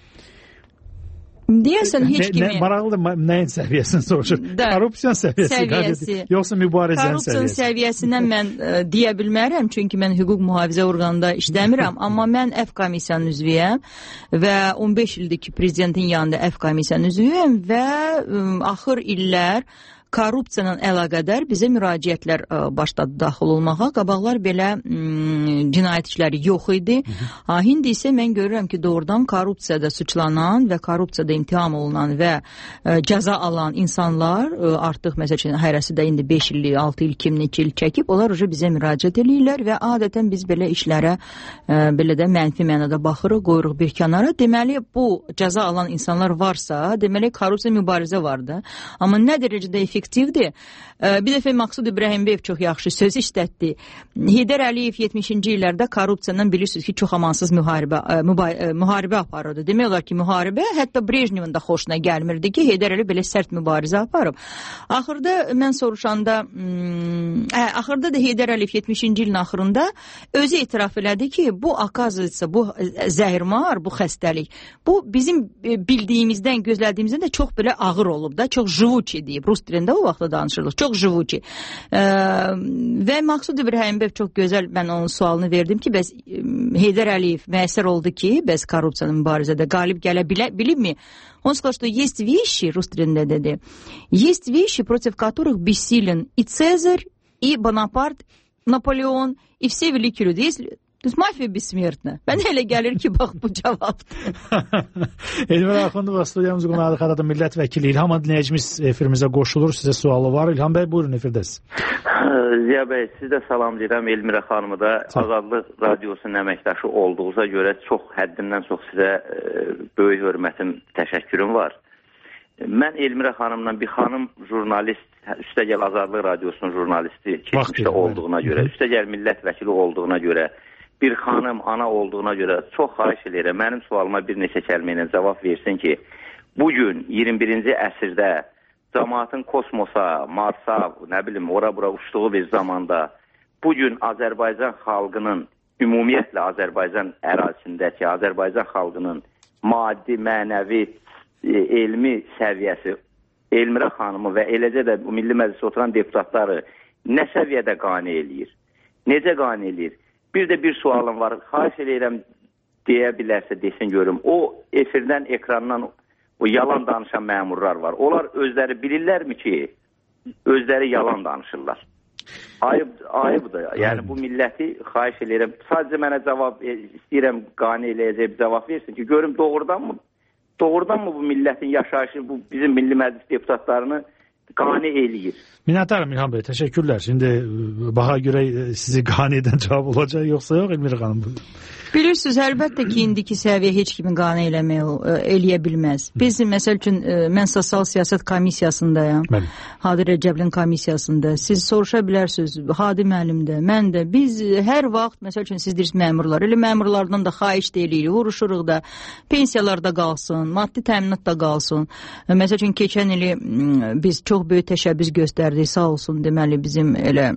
Deyəsən heç kimi. Nə, maraqlıdır, nəyin səviyyəsini soruşur? Korrupsiyan səviyyəsi, səviyyəsi. Yoxsa mübarizənin səviyyəsi? Korrupsiyan səviyyəsindən mən ə, deyə bilmərəm, çünki mən hüquq mühafizə orqanında işləmirəm, amma mən F komissiyanın üzvüyəm və on beş ildir ki, prezidentin yanında F komissiyanın üzvüyəm və ə, axır illər korrupsiyanla əlaqədar bizə müraciətlər ə, başladı daxil olmağa. Qabaqlar belə m, cinayət işləri yox idi. Ha, indi isə mən görürəm ki, doğrudan korrupsiyada suçlanan və korrupsiyada imtiham olunan və ə, cəza alan insanlar ə, artıq məsələn hərəsi də indi beş illik, altı il, iki neçə il çəkib, onlar uca bizə müraciət edirlər və adətən biz belə işlərə ə, belə də mənfi mənada baxırıq, qoyuruq bir kənara. Deməli bu cəza alan insanlar varsa, deməli korrupsiya mübarizə vardı. Amma nə dərəcədə effektivdir. Bir dəfə Maqsud İbrahimbəyev çox yaxşı söz işlətdi. Heydər Əliyev yetmişinci illərdə korrupsiyadan bilirsiniz ki, çox amansız müharibə müharibə aparırdı. Demək olar ki, müharibə hətta Brejnevin də xoşuna gəlmirdi ki, Heydər Əliyev belə sərt mübarizə aparıb. Axırda mən soruşanda ə, axırda da Heydər Əliyev yetmişinci ilin axırında özü etiraf elədi ki, bu akazıca, bu zəhirmar, bu xəstəlik, bu bizim bildiyimizdən, gözlədiyimizdən də çox belə ağır olub da, çox живучий deyib. Rus dilində o vaxtda danışırıq. Çox живучий. Və Maqsud İbrahimbəyev çox gözəl, mən onun sualını verdim ki, bəs Heydər Əliyev müəssər oldu ki, bəs korrupsiyanın mübarizədə qalib gələ bilibmi? Он сказал, что есть вещи, рус dilində dedi, есть вещи, против которых бессилен и Цезарь, и Бонапарт, Napoleon, и все великие люди. Если То есть mafiya bessmərtnə. Mənə elə gəlir ki, bax bu cavabdır. Elmira Axundova studiyamız qonağı Xarada millət vəkili İlham dinləyicimiz efirimizə qoşulur. Sizə sualı var. İlham bəy, buyurun efirdəsiz. Ziya bəy, siz də salamlayıram. Elmira xanımı da Azadlıq Radiosunun əməkdaşı olduğunuza görə çox həddindən çox sizə e, böyük hörmətim, təşəkkürüm var. Mən Elmira xanımla bir xanım jurnalist, üstəgəl Azadlıq Radiosunun jurnalisti keçmişdə olduğuna görə, üstəgəl millət vəkili olduğuna görə, bir xanım, ana olduğuna görə çox xahiş edirəm. Mənim sualıma bir neçə kəlmə ilə cavab versin ki, bugün iyirmi birinci əsrdə cəmaatın kosmosa, Marsa, nə bilim, ora-bura uçduğu bir zamanda bugün Azərbaycan xalqının, ümumiyyətlə Azərbaycan ərazisindəki Azərbaycan xalqının maddi, mənəvi, elmi səviyyəsi, Elmira xanımı və eləcə də bu Milli Məclisə oturan deputatları nə səviyyədə qane eləyir? Necə qane eləyir? Bir də bir sualım var. Xahiş edirəm deyə bilərsə desin görüm. O efirdən, ekrandan o yalan danışan məmurlar var. Onlar özləri bilirlərmi ki, özləri yalan danışırlar? Ayıb, ayıbdır. Yəni bu milləti xahiş edirəm. Sadəcə mənə cavab istəyirəm, qane eləyəcək bir cavab versin ki, görüm doğrudanmı, doğrudanmı bu millətin yaşayışı, bu bizim Milli Məclis deputatlarını qane eləyir? Minnətdarım İlham bəy, təşəkkürlər. Şimdi baxa görə sizi qane edən cavab olacaq, yoxsa yox Elmira xanım? Bilirsiniz, əlbəttə ki, indiki səviyyə heç kimi qane eləmək, eləyə bilməz. Biz, məsəl üçün, mən sosial siyasət komissiyasındayam. Bəli. Hadi Rəcəblin komissiyasında. Siz soruşa bilərsiniz, Hadi müəllim də, mən də. Biz hər vaxt, məsəl üçün, siz deyirsiniz məmurlar, elə məmurlardan da xahiş deyirik, vuruşuruq da, pensiyalar da qalsın, maddi təminat da qalsın. Məsəl üçün, keçən ili biz çox böyük təşəbbüs göstərdik, sağ olsun, deməli, bizim elə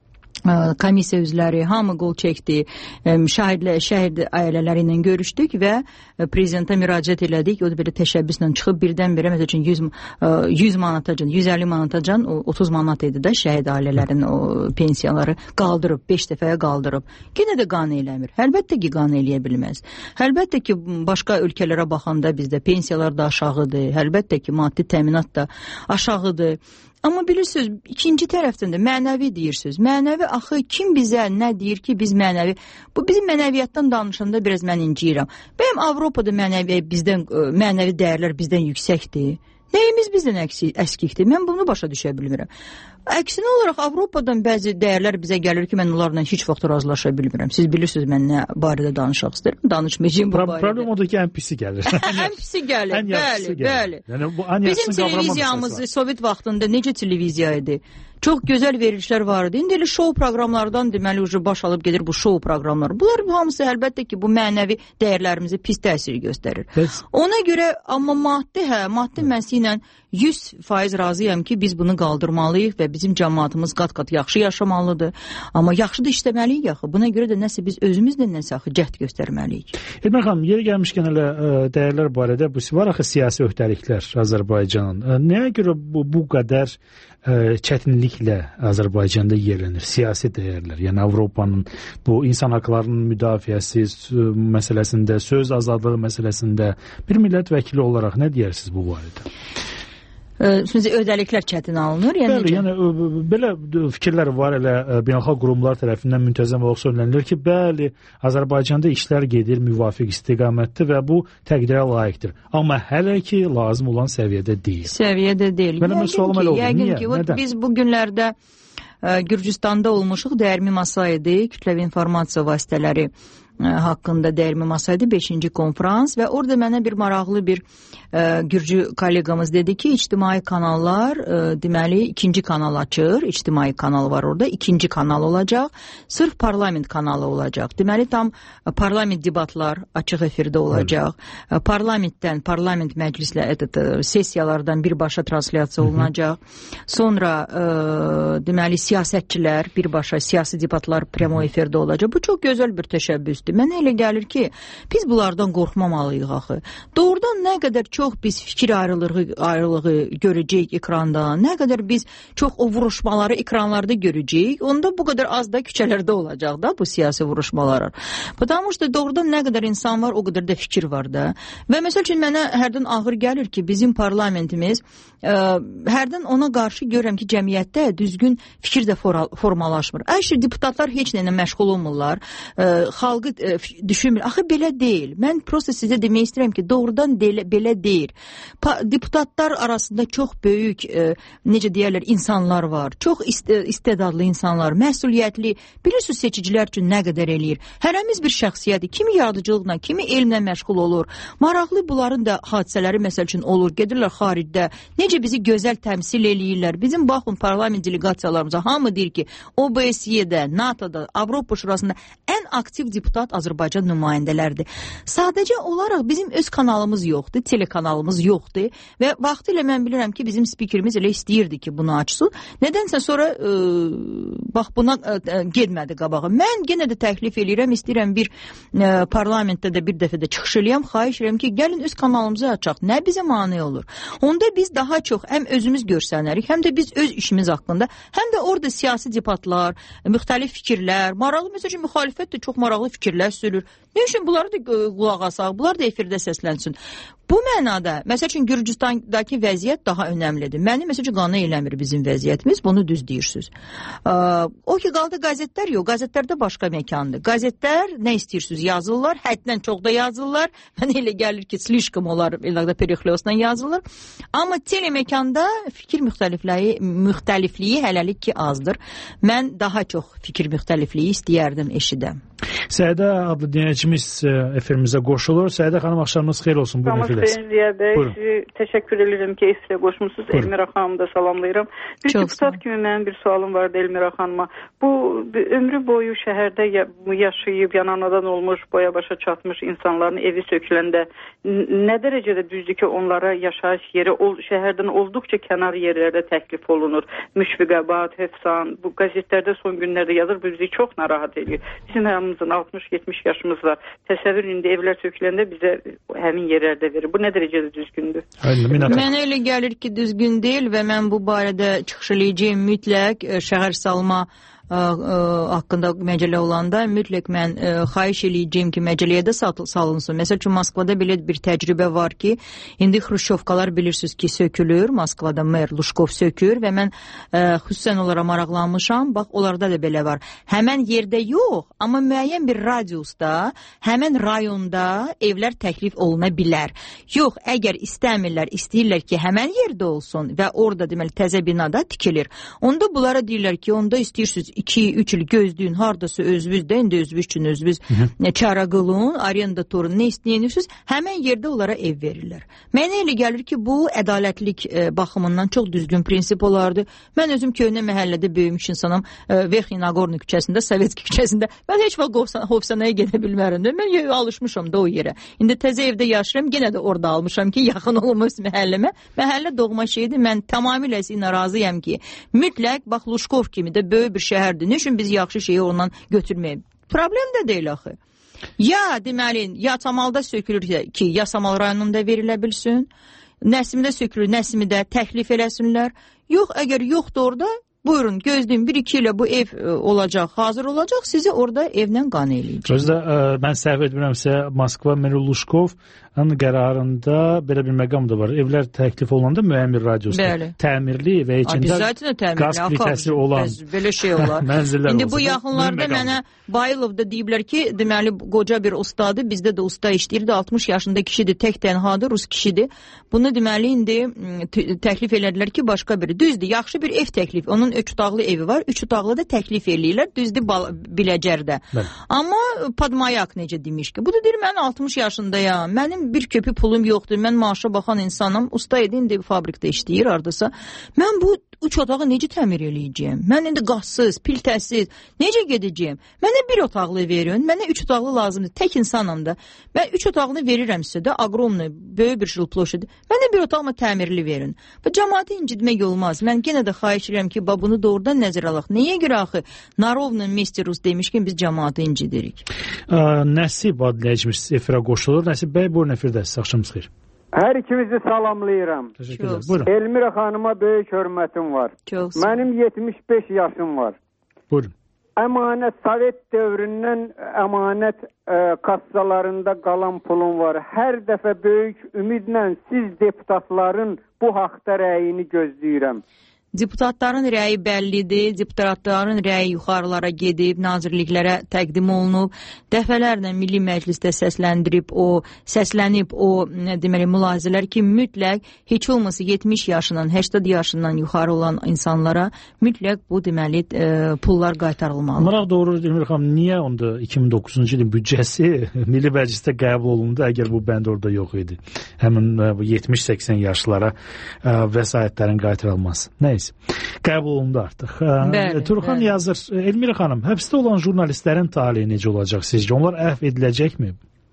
komissiya üzvləri hamı qol çəkdi, şahidlə, şəhid ailələri ilə görüşdük və prezidentə müraciət elədik. O da belə təşəbbüslə çıxıb birdən-birə məsəl üçün yüz, yüz manatacan, yüz əlli manatacan otuz manat idi də şəhid ailələrinin o pensiyaları qaldırıb, beş dəfəyə qaldırıb. Yenə də qane eləmir. Əlbəttə ki, qane eləyə bilməz. Əlbəttə ki, başqa ölkələrə baxanda bizdə pensiyalar da aşağıdır. Əlbəttə ki, maddi təminat da aşağıdır. Amma bilirsiniz, ikinci tərəfdən də mənəvi deyirsiniz. Mənəvi axı kim bizə nə deyir ki, biz mənəvi... Bu bizim mənəviyyatdan danışanda biraz mən inciyirəm. Bəyəm Avropada mənəvi, bizdən, mənəvi dəyərlər bizdən yüksəkdir. Nəyimiz bizdən əskikdir? Mən bunu başa düşə bilmirəm. Əksinə olaraq Avropadan bəzi dəyərlər bizə gəlir ki, mən onlarla heç vaxt razılaşa bilmirəm. Siz bilirsiniz mən nə barədə danışaq istəyirəm. Danışmayacağım bu barədə. Problem odur ki, ən pisi gəlir. Ən pisi gəlir, bəli, bəli. Yəni, bu, bizim televiziyamız Sovet vaxtında necə televiziya idi? Çox gözəl verilişlər var idi. İndi elə şou proqramlardan deməli ucu baş alıb gedir bu şou proqramlar. Bunlar hamısı əlbəttə ki, bu mənəvi dəyərlərimizə pis təsir göstərir. Bəs... Ona görə, amma maddi, hə, maddi mənsi yüz faiz razıyam ki, biz bunu qaldırmalıyıq və bizim cəmaatımız qat-qat yaxşı yaşamalıdır. Amma yaxşı da işləməliyik yaxı. Buna görə də nəsə biz özümüz də nəsə axı cəhd göstərməliyik. Elmir xanım, yeri gəlmişkən elə dəyərlər barədə bu var axı siyasi öhdəliklər Azərbaycanın. Nəyə görə bu, bu qədər çətinliklə Azərbaycanda yerlənir siyasi dəyərlər? Yəni Avropanın bu insan haqlarının müdafiəsi məsələsində, söz azadlığı məsələsində bir millət vəkili olaraq nə deyirsiniz bu barədə? Sözü öhdəliklər çətin alınır. Yəni, bəli, yəni belə fikirlər var, elə beynəlxalq qurumlar tərəfindən müntəzəm olaraq söylənilir ki, bəli, Azərbaycanda işlər gedir müvafiq istiqamətdə və bu təqdirə layiqdir. Amma hələ ki lazım olan səviyyədə deyil. Səviyyədə deyil. Mənim sualım elə oldu. Yəqin ki, Niyə? Biz bu günlərdə ə, Gürcüstanda olmuşuq, dəyərmi masa idi, kütləvi informasiya vasitələri haqqında dəyərmi masa idi, beşinci konferans və orada mənə bir maraqlı bir ə, Gürcü kolleqamız dedi ki, ictimai kanallar ə, deməli ikinci kanal açır, ictimai kanal var orada, ikinci kanal olacaq, sırf parlament kanalı olacaq. Deməli tam ə, parlament debatlar açıq efirdə olacaq. Ə, parlamentdən, parlament məclislə ə, sessiyalardan birbaşa translyasiya olunacaq. Sonra ə, deməli siyasətçilər birbaşa siyasi debatlar premo efirdə olacaq. Bu çox gözəl bir təşəbbüsdür. Mənə elə gəlir ki, biz bunlardan qorxmamalıyıq axı. Doğrudan nə qədər çox biz fikir ayrılığı, ayrılığı görəcəyik ekranda, nə qədər biz çox o vuruşmaları ekranlarda görəcəyik, onda bu qədər az da küçələrdə olacaq da bu siyasi vuruşmalar. Потому что doğrudan nə qədər insan var, o qədər də fikir var da. Və məsəl üçün mənə hərdən ağır gəlir ki, bizim parlamentimiz ə, hərdən ona qarşı görürəm ki, cəmiyyətdə düzgün fikir də formalaşmır. Əşir deputatlar heç nə ilə məşğul olmurlar, ə, xalqı düşünmür. Axı belə deyil. Mən prosta sizə demək istəyirəm ki, doğrudan delə, belə deyil. Pa, deputatlar arasında çox böyük, e, necə deyərlər, insanlar var. Çox ist istedadlı insanlar, məsuliyyətli. Bilirsiniz, seçicilər üçün nə qədər eləyir. Hərəmiz bir şəxsiyyədir. Kimi yaradıcılıqla, kimi elmlə məşğul olur. Maraqlı bunların da hadisələri məsəl üçün olur. Gedirlər xaricdə. Necə bizi gözəl təmsil eləyirlər. Bizim baxın parlament delegasiyalarımıza hamı deyir ki, O B S E-də, NATOda, Avropa Şurasında ən aktiv deputat Azərbaycan nümayəndələrdir. Sadəcə olaraq bizim öz kanalımız yoxdur, telekanalımız yoxdur və vaxtilə mən bilirəm ki, bizim spikerimiz elə istəyirdi ki, bunu açsın. Nədənsə sonra ə, bax buna ə, getmədi qabağa. Mən yenə də təklif eləyirəm, istəyirəm bir ə, parlamentdə də bir dəfə də çıxış eləyəm, xahiş edirəm ki, gəlin öz kanalımızı açaq. Nə bizə mane olur? Onda biz daha çox həm özümüz görsənərik, həm də biz öz işimiz haqqında, həm də orada siyasi debatlar, müxtəlif fikirlər, maraqlı, məsələn, müxalifət də çox maraqlı fikirlər sürür. Ne üçün bunları da qulaq asaq, bunlar da efirdə səslənsin. Bu mənada, məsəl üçün Gürcüstandakı vəziyyət daha önəmlidir. Məni məsəl üçün qana eləmir bizim vəziyyətimiz, bunu düz deyirsiniz. O ki, qaldı qazetlər yox, qazetlərdə başqa məkandır. Qazetlər nə istəyirsiniz yazırlar, həddən çox da yazırlar. Mənə elə gəlir ki, slişkım olar, elaqda perixliosdan yazırlar. Amma teleməkanda fikir müxtəlifliyi, müxtəlifliyi hələlik ki azdır. Mən daha çox fikir müxtəlifliyi istəyərdim eşidəm. Səidə adlı dinləyicimiz efirimizə qoşulur. Səidə xanım, axşamınız xeyir olsun. Buyurun efirdə. Xeyirliyə bəy, sizi təşəkkür edirəm ki, efirə qoşmusunuz. Elmira xanımı da salamlayıram. Bir deputat kimi mənim bir sualım vardı Elmira xanıma. Bu ömrü boyu şəhərdə yaşayıb, yananadan olmuş, boya başa çatmış insanların evi söküləndə nə dərəcədə düzdür ki, onlara yaşayış yeri şəhərdən olduqca kənar yerlərdə təklif olunur. Müşfiqəbat, Hefsan, bu qəzetlərdə son günlərdə yazır, bu bizi çox narahat edir. Bizim hamımızın altmış yetmiş yaşımız var. Təsəvvür indi evlər söküləndə bizə həmin yerlərdə verir. Bu nə dərəcədə düzgündür? Mənə elə gəlir ki, düzgün deyil və mən bu barədə çıxış eləyəcəyim mütləq şəhər salma haqqında məcəllə olanda mütləq mən ə, xahiş eləyəcəyim ki, məcəlləyə də salınsın. Məsəl üçün Moskvada belə bir təcrübə var ki, indi xruşşovkalar bilirsiniz ki, sökülür. Moskvada mer Luşkov sökür və mən ə, xüsusən onlara maraqlanmışam. Bax, onlarda da belə var. Həmən yerdə yox, amma müəyyən bir radiusda, həmən rayonda evlər təklif oluna bilər. Yox, əgər istəmirlər, istəyirlər ki, həmən yerdə olsun və orada deməli təzə binada tikilir. Onda bunlara deyirlər ki, onda istəyirsiniz iki üç il gözləyin, hardasa özünüz də, indi özünüz üçün özünüz çara qılın, arendatoru nə istəyirsiniz, həmən yerdə onlara ev verirlər. Mənə elə gəlir ki, bu ədalətlik e, baxımından çox düzgün prinsip olardı. Mən özüm köhnə məhəllədə böyümüş insanam, e, Verxny Nagorny küçəsində, Sovetski küçəsində. Mən heç vaxt Hovsanaya gedə bilmərəm. Mən alışmışam da o yerə. İndi təzə evdə yaşayıram, yenə də orada almışam ki, yaxın olmuş məhəlləmə. Məhəllə doğma şeydir. Mən tamamilə sizinlə razıyam ki, mütləq bax Luşkov kimi də böyük bir şəhərdir. Nə üçün biz yaxşı şeyi ondan götürməyib? Problem də deyil axı. Ya deməli, Yasamalda sökülür ki, Yasamal rayonunda verilə bilsin. Nəsimdə sökülür, Nəsimidə təklif eləsinlər. Yox, əgər yoxdur orada, buyurun, gözləyin, bir iki ilə bu ev ə, olacaq, hazır olacaq, sizi orada evlə qane eləyəcək. Özdə, ə, mən səhv etmirəmsə, Moskva meri Luşkovun qərarında belə bir məqam da var. Evlər təklif olunanda müəyyən bir radiusda təmirli və içində qaz plitəsi olan belə şey olar. Mənzillər İndi olsa, bu yaxınlarda mənə Bayılovda deyiblər ki, deməli, qoca bir ustadır, bizdə də usta işləyirdi, altmış yaşında kişidir, tək tənhadır, rus kişidir. Bunu deməli, indi təklif elədilər ki, başqa biri. Düzdür, yaxşı bir ev təklif, onun üç otaqlı evi var, üç otaqlı da təklif eləyirlər, düzdür, Biləcərdə. Amma Padmayak necə demiş ki, bu da deyir, mən altmış yaşındayam, mənim bir köpü pulum yoxdur, mən maaşa baxan insanım, usta idi, indi fabrikdə işləyir, hardasa. Mən bu üç otağı necə təmir eləyəcəyim? Mən indi qazsız, piltəsiz, necə gedəcəyim? Mənə bir otaqlı verin, mənə üç otaqlı lazımdır, tək insanım da. Mən üç otaqlı verirəm sizə də, aqromlu, böyük bir жилплощадь. Mənə bir otaqla təmirli verin. Və cəmaatı incitmək olmaz. Mən yenə də xahiş edirəm ki, bunu doğrudan nəzərə alaq. Nəyə görə axı Narovna Misterus demişkən biz cəmaatı incidirik? Nəsib adlayıcımız efirə qoşulur. Nəsib bəy, buyurun efirdəsiz, axşamınız xeyir. Hər ikinizi salamlayıram. Təşəkkürlər. Buyurun. Elmira xanıma böyük hörmətim var. Çox Mənim yetmiş beş yaşım var. Buyurun. Əmanət, Sovet dövründən əmanət ə, kassalarında qalan pulum var. Hər dəfə böyük ümidlə siz deputatların bu haqda rəyini gözləyirəm. Deputatların rəyi bəllidir, deputatların rəyi yuxarılara gedib, nazirliklərə təqdim olunub, dəfələrlə Milli Məclisdə səsləndirib, o, səslənib o, deməli, mülahizələr ki, mütləq heç olmasa yetmiş yaşından, səksən yaşından yuxarı olan insanlara mütləq bu, deməli, e, pullar qaytarılmalı. Maraq doğru, Elmira xanım, niyə onda iki min doqquzuncu ilin büdcəsi Milli Məclisdə qəbul olundu, əgər bu bənd orada yox idi? Həmin yetmiş səksən yaşlara ə, vəsaitlərin qaytarılması. Nə qəbul olundu artıq. Bəli, Turxan bəli. yazır, Elmira xanım, həbsdə olan jurnalistlərin talihi necə olacaq sizcə? Onlar əfv ediləcəkmi?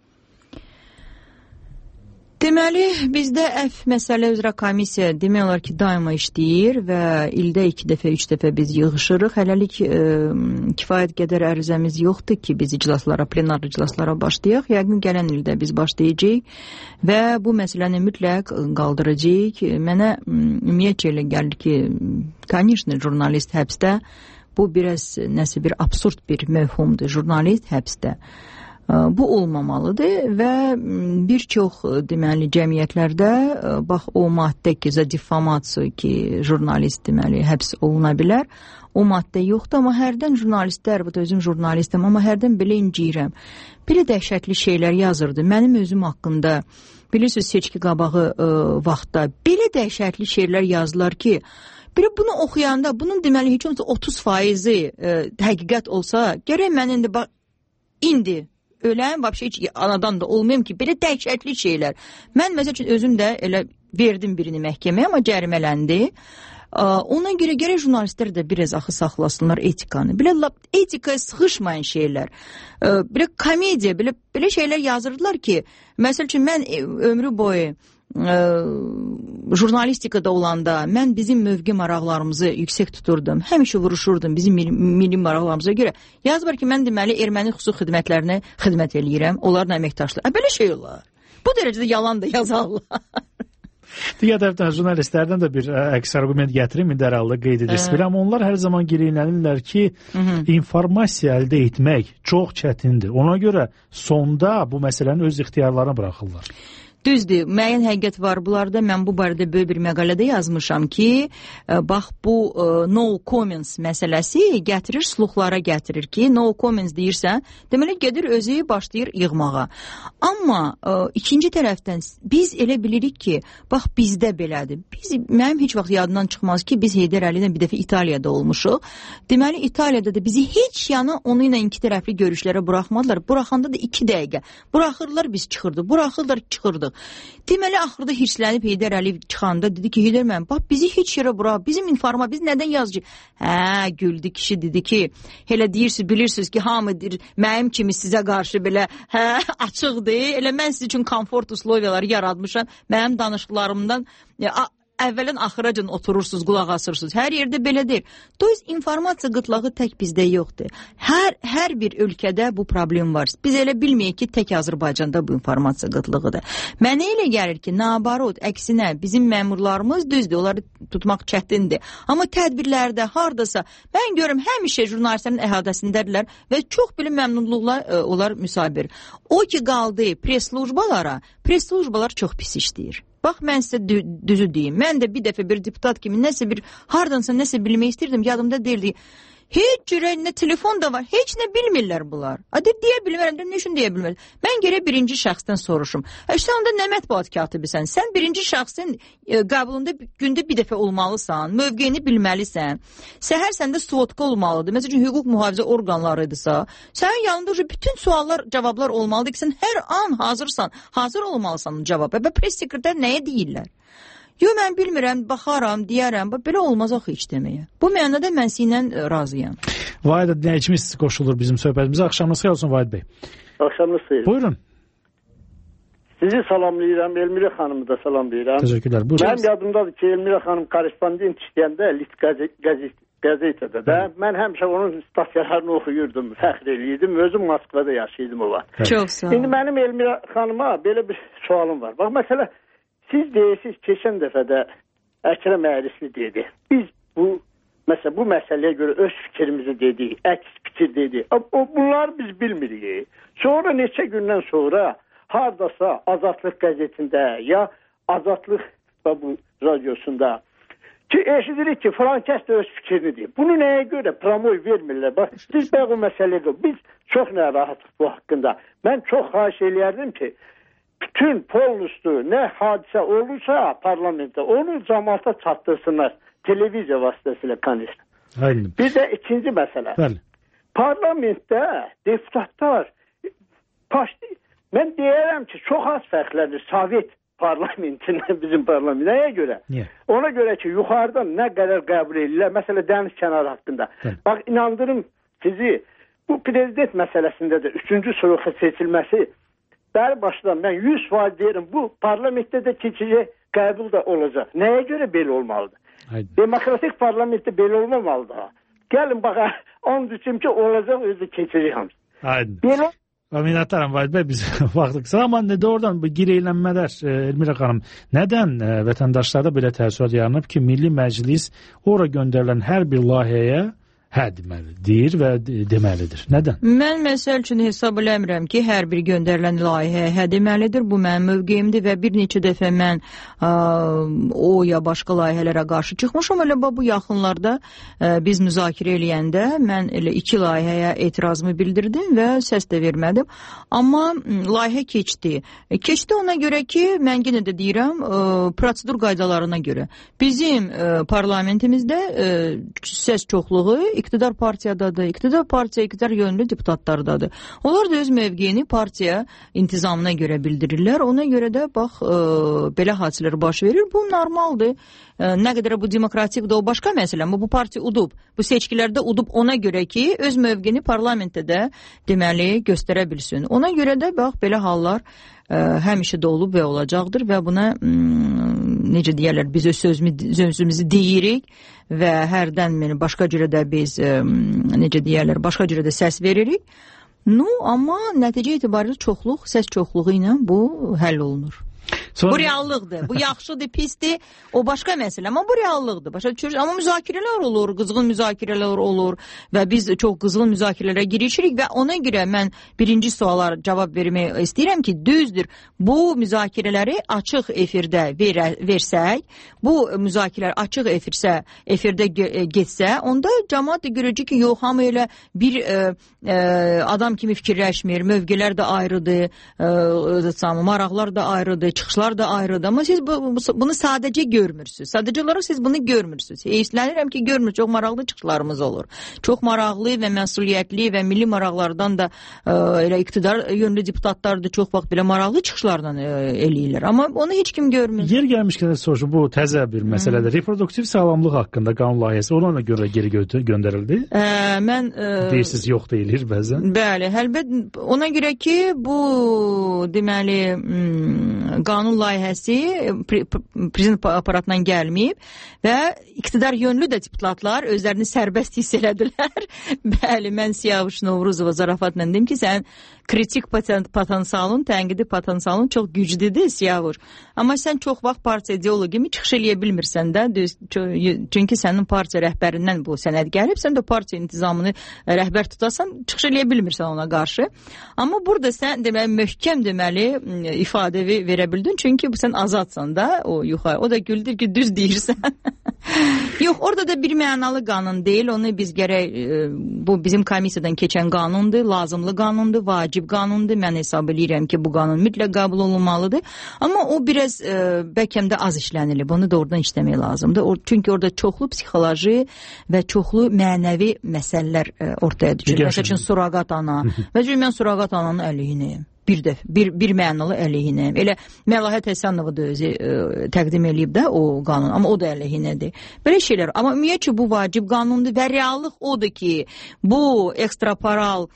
Deməli, bizdə əf məsələ üzrə komissiya demək olar ki, daima işləyir və ildə iki dəfə, üç dəfə biz yığışırıq. Hələlik e, kifayət qədər ərizəmiz yoxdur ki, biz iclaslara, plenar iclaslara başlayaq. Yəqin gələn ildə biz başlayacağıq və bu məsələni mütləq qaldıracağıq. Mənə ümumiyyətcə elə gəlir ki, конечно, jurnalist həbsdə. Bu biraz nəsə bir absurd bir mövhumdur. Jurnalist həbsdə. Bu olmamalıdır və bir çox deməli cəmiyyətlərdə bax o maddə ki, difamasiya ki, jurnalist deməli həbs oluna bilər. O maddə yoxdur, amma hərdən jurnalistlər, bu da özüm jurnalistim, amma hərdən belə inciyirəm. Belə dəhşətli şeylər yazırdı. Mənim özüm haqqında bilirsiniz seçki qabağı ə, vaxtda belə dəhşətli şeylər yazdılar ki, belə bunu oxuyanda bunun deməli heç olmasa otuz faizi ə, həqiqət olsa, gərək mən indi bax indi ölən, vəbşə heç anadan da olmayım ki, belə dəhşətli şeylər. Mən məsəl üçün özüm də elə verdim birini məhkəməyə, amma cərimələndi. Ona görə gərək jurnalistlər də biraz axı saxlasınlar etikanı. Belə etikaya sıxışmayan şeylər. Belə komediya, belə, belə şeylər yazırdılar ki, məsəl üçün mən ömrü boyu ə, jurnalistikada olanda mən bizim mövqe maraqlarımızı yüksək tuturdum. Həmişə vuruşurdum bizim milli maraqlarımıza görə. Yazbar ki, mən deməli erməni xüsusi xidmətlərinə xidmət eləyirəm. Onların əməkdaşları. Ə, belə şey olar. Bu dərəcədə yalan da yazarlar. Digər tərəfdən jurnalistlərdən də bir əks arqument gətirim, indi hər halda qeyd edirsə. Amma onlar hər zaman gileylənirlər ki, Hı -hı. informasiya əldə etmək çox çətindir. Ona görə sonda bu məsələni öz ixtiyarlarına buraxırlar. Düzdür, müəyyən həqiqət var bunlarda. Mən bu barədə böyük bir məqalədə yazmışam ki, bax bu no comments məsələsi gətirir, sluxlara gətirir ki, no comments deyirsən, deməli gedir özü başlayır yığmağa. Amma ikinci tərəfdən biz elə bilirik ki, bax bizdə belədir. Biz, mənim heç vaxt yadından çıxmaz ki, biz Heydər Əli ilə bir dəfə İtaliyada olmuşuq. Deməli İtaliyada da bizi heç yana onu ilə iki tərəfli görüşlərə buraxmadılar. Buraxanda da iki dəqiqə. Buraxırlar, biz çıxırdıq. Buraxırlar, çıxırdıq. Deməli, axırda hirslənib Heydər Əliyev çıxanda dedi ki, Heydər müəllim, bax, bizi heç yerə bura, bizim informa, biz nədən yazıcı? Hə, güldü kişi, dedi ki, elə deyirsiniz, bilirsiniz ki, hamıdır, mənim kimi sizə qarşı belə, hə, açıqdır, elə mən siz üçün komfort usloviyaları yaratmışam, mənim danışıqlarımdan, ya, əvvələn axıracan oturursunuz, qulaq asırsınız. Hər yerdə belədir. Dolayı informasiya qıtlığı tək bizdə yoxdur. Hər hər bir ölkədə bu problem var. Biz elə bilməyək ki, tək Azərbaycanda bu informasiya qıtlığıdır. Mənə elə gəlir ki, nabarot, əksinə bizim məmurlarımız düzdür, onları tutmaq çətindir. Amma tədbirlərdə, hardasa mən görürüm həmişə jurnalistlərin əhatəsindədirlər və çox belə məmnunluqla ə, onlar müsahibir. O ki qaldı press-slujbalara, press-slujbalar çox pis işləyir. Bax, mən sizə düzü deyim. Mən də bir dəfə bir deputat kimi nəsə bir, hardansa nəsə bilmək istirdim, yadımda deyildi. Heç cürə, nə telefon da var, heç nə bilmirlər bunlar. Adı deyə bilmərəm, nə üçün deyə bilmərəm. Mən gərək birinci şəxsdən soruşum. İşte onda nə mətbuat katibisən? Sən birinci şəxsin e, qəbulunda gündə bir dəfə olmalısan, mövqeyini bilməlisən. Səhər səndə svotka olmalıdır. Məsələn, hüquq mühafizə orqanlarıdırsa, sənin yanında bütün suallar, cavablar olmalıdır ki, sən hər an hazırsan, hazır olmalısan cavaba. Və press sekreter nəyə deyirlər? Yox, mən bilmirəm, baxaram, deyərəm, belə olmaz axı heç deməyə. Bu mənada mən sizinlə razıyam. Vahid dinləyicimiz qoşulur bizim söhbətimizə. Axşamınız xeyir olsun Vahid bəy. Axşamınız xeyir. Buyurun. Sizi salamlayıram, Elmira xanımı da salamlayıram. Təşəkkürlər. Buyurun. Mənim yadımdadır ki, Elmira xanım korrespondent işləyəndə Lit qəzetədə də mən həmişə onun stasiyalarını oxuyurdum, fəxr eləyirdim. Özüm Moskvada yaşayırdım o vaxt. Çox sağ olun. İndi mənim Elmira xanıma belə bir sualım var. Bax, məsələ, siz deyirsiniz, keçən dəfədə Əkrəm Ərisli dedi. Biz bu, məsələ, bu məsələyə görə öz fikrimizi dedik, əks fikir dedik. O, bunları biz bilmirik. Sonra neçə gündən sonra hardasa Azadlıq qəzetində ya Azadlıq bu radiosunda ki, eşidirik ki, Frankəs də öz fikrini deyir. Bunu nəyə görə promoy vermirlər? Bax, siz bəq o məsələyə, biz çox narahatıq bu haqqında. Mən çox xahiş eləyərdim ki, bütün polnustu nə hadisə olursa parlamentdə onu cəmaata çatdırsınlar televiziya vasitəsilə kanalda. Aynen. Bir də ikinci məsələ. Bəli. Parlamentdə deputatlar başlı, mən deyərəm ki, çox az fərqlənir Sovet parlamentindən bizim parlament. Nəyə görə? Niyə? Ona görə ki, yuxarıdan nə qədər qəbul edirlər, məsələ dəniz kənarı haqqında. Bəli. Bax, inandırım sizi, bu prezident məsələsində də üçüncü sırıqı seçilməsi bəri başdan mən yüz faiz deyirəm, bu parlamentdə də keçici qəbul da olacaq. Nəyə görə belə olmalıdır? Aynen. Demokratik parlamentdə belə olmamalıdır. Gəlin baxa, onun üçün ki, olacaq özü keçici hamısı. Aynen. Belə... Minnətdaram Vahid bəy, biz vaxtı qısa, amma doğrudan bu gireylənmələr, Elmira xanım, nədən vətəndaşlarda belə təəssürat yaranıb ki, Milli Məclis ora göndərilən hər bir layihəyə hə deməlidir və deməlidir. Nədən? Mən məsəl üçün hesab eləmirəm ki, hər bir göndərilən layihə hə deməlidir. Bu mənim mövqeyimdir və bir neçə dəfə mən ə, o ya başqa layihələrə qarşı çıxmışam. Elə bu yaxınlarda ə, biz müzakirə eləyəndə mən elə iki layihəyə etirazımı bildirdim və səs də vermədim. Amma layihə keçdi. Keçdi ona görə ki, mən yenə də deyirəm, ə, prosedur qaydalarına görə. Bizim ə, parlamentimizdə ə, səs çoxluğu iqtidar partiyadadır, iqtidar partiya, iqtidar yönlü deputatlardadır. Onlar da öz mövqeyini partiya intizamına görə bildirirlər. Ona görə də, bax, ə, belə hadisələr baş verir. Bu normaldır. Ə, nə qədər bu demokratikdir, o başqa məsələ. Amma bu partiya udub. Bu seçkilərdə udub ona görə ki, öz mövqeyini parlamentdə də deməli göstərə bilsin. Ona görə də, bax, belə hallar ə, həmişə də olub və olacaqdır və buna m, necə deyərlər, biz öz sözümüzü, sözümüzü deyirik və hərdən başqa cürə də biz ə, necə deyərlər, başqa cürə də səs veririk. No, amma nəticə itibarilə çoxluq, səs çoxluğu ilə bu həll olunur. Sonra... Bu reallıqdır. Bu yaxşıdır, pisdir. O başqa məsələ, amma bu reallıqdır. Başa düşürük. Amma müzakirələr olur, qızğın müzakirələr olur və biz çox qızğın müzakirələrə girişirik və ona görə mən birinci suala cavab vermək istəyirəm ki, düzdür. Bu müzakirələri açıq efirdə verə, versək, bu müzakirələr açıq efirsə, efirdə getsə, onda cəmaət də görəcək ki, yox, hamı elə bir e, e, adam kimi fikirləşmir, mövqelər də ayrıdır, e, maraqlar da ayrıdır, çıxışlar da ayrıdır. Amma siz bu, bunu sadəcə görmürsünüz. Sadəcə olaraq siz bunu görmürsünüz. Heyslənirəm ki, görmür, çox maraqlı çıxışlarımız olur. Çox maraqlı və məsuliyyətli və milli maraqlardan da e, elə iqtidar yönlü deputatlar da çox vaxt belə maraqlı çıxışlardan e, eləyirlər. Amma onu heç kim görmür. Yer gəlmişkən soruşum, bu təzə bir məsələdir. Reproduktiv sağlamlıq haqqında qanun layihəsi ona görə geri gö göndərildi. E, mən e, deyirsiniz, yox deyilir bəzən. Bəli, əlbət ona görə ki, bu deməli qanun layihəsi prezident aparatından gəlməyib və iqtidar yönlü də deputatlar özlərini sərbəst hiss elədilər. Bəli, mən Siyavuş Novruzova zarafatla dedim ki, sən kritik potensialın, tənqidi potensialın çox güclüdür Siyavuş. Amma sən çox vaxt partiya ideoloji kimi çıxış eləyə bilmirsən də, çünki sənin partiya rəhbərindən bu sənəd gəlib, sən də partiya intizamını rəhbər tutasan, çıxış eləyə bilmirsən ona qarşı. Amma burada sən deməli möhkəm deməli ifadə verə bildin, çünki sən azadsan da o yuxarı. O da güldür ki, düz deyirsən. Yox, orada da bir mənalı qanun deyil. Onu biz gərək, bu bizim komissiyadan keçən qanundur, lazımlı qanundur, vacib qanundur. Mən hesab edirəm ki, bu qanun mütləq qəbul olunmalıdır. Amma o biraz e, bəlkə də az işlənilib. Onu da oradan işləmək lazımdır. O, çünki orada çoxlu psixoloji və çoxlu mənəvi məsələlər e, ortaya düşür. Məsəl üçün suraqat ana. Məsələn, mən suraqat ananın əleyhinəyəm. Bir dəf, bir, bir mənalı əleyhinəyəm. Elə Məlahət Həsənova da özü e, təqdim eləyib də o qanun, amma o da əleyhinədir. Belə şeylər. Amma ümumiyyətcə bu vacib qanundur və reallıq odur ki, bu ekstraparal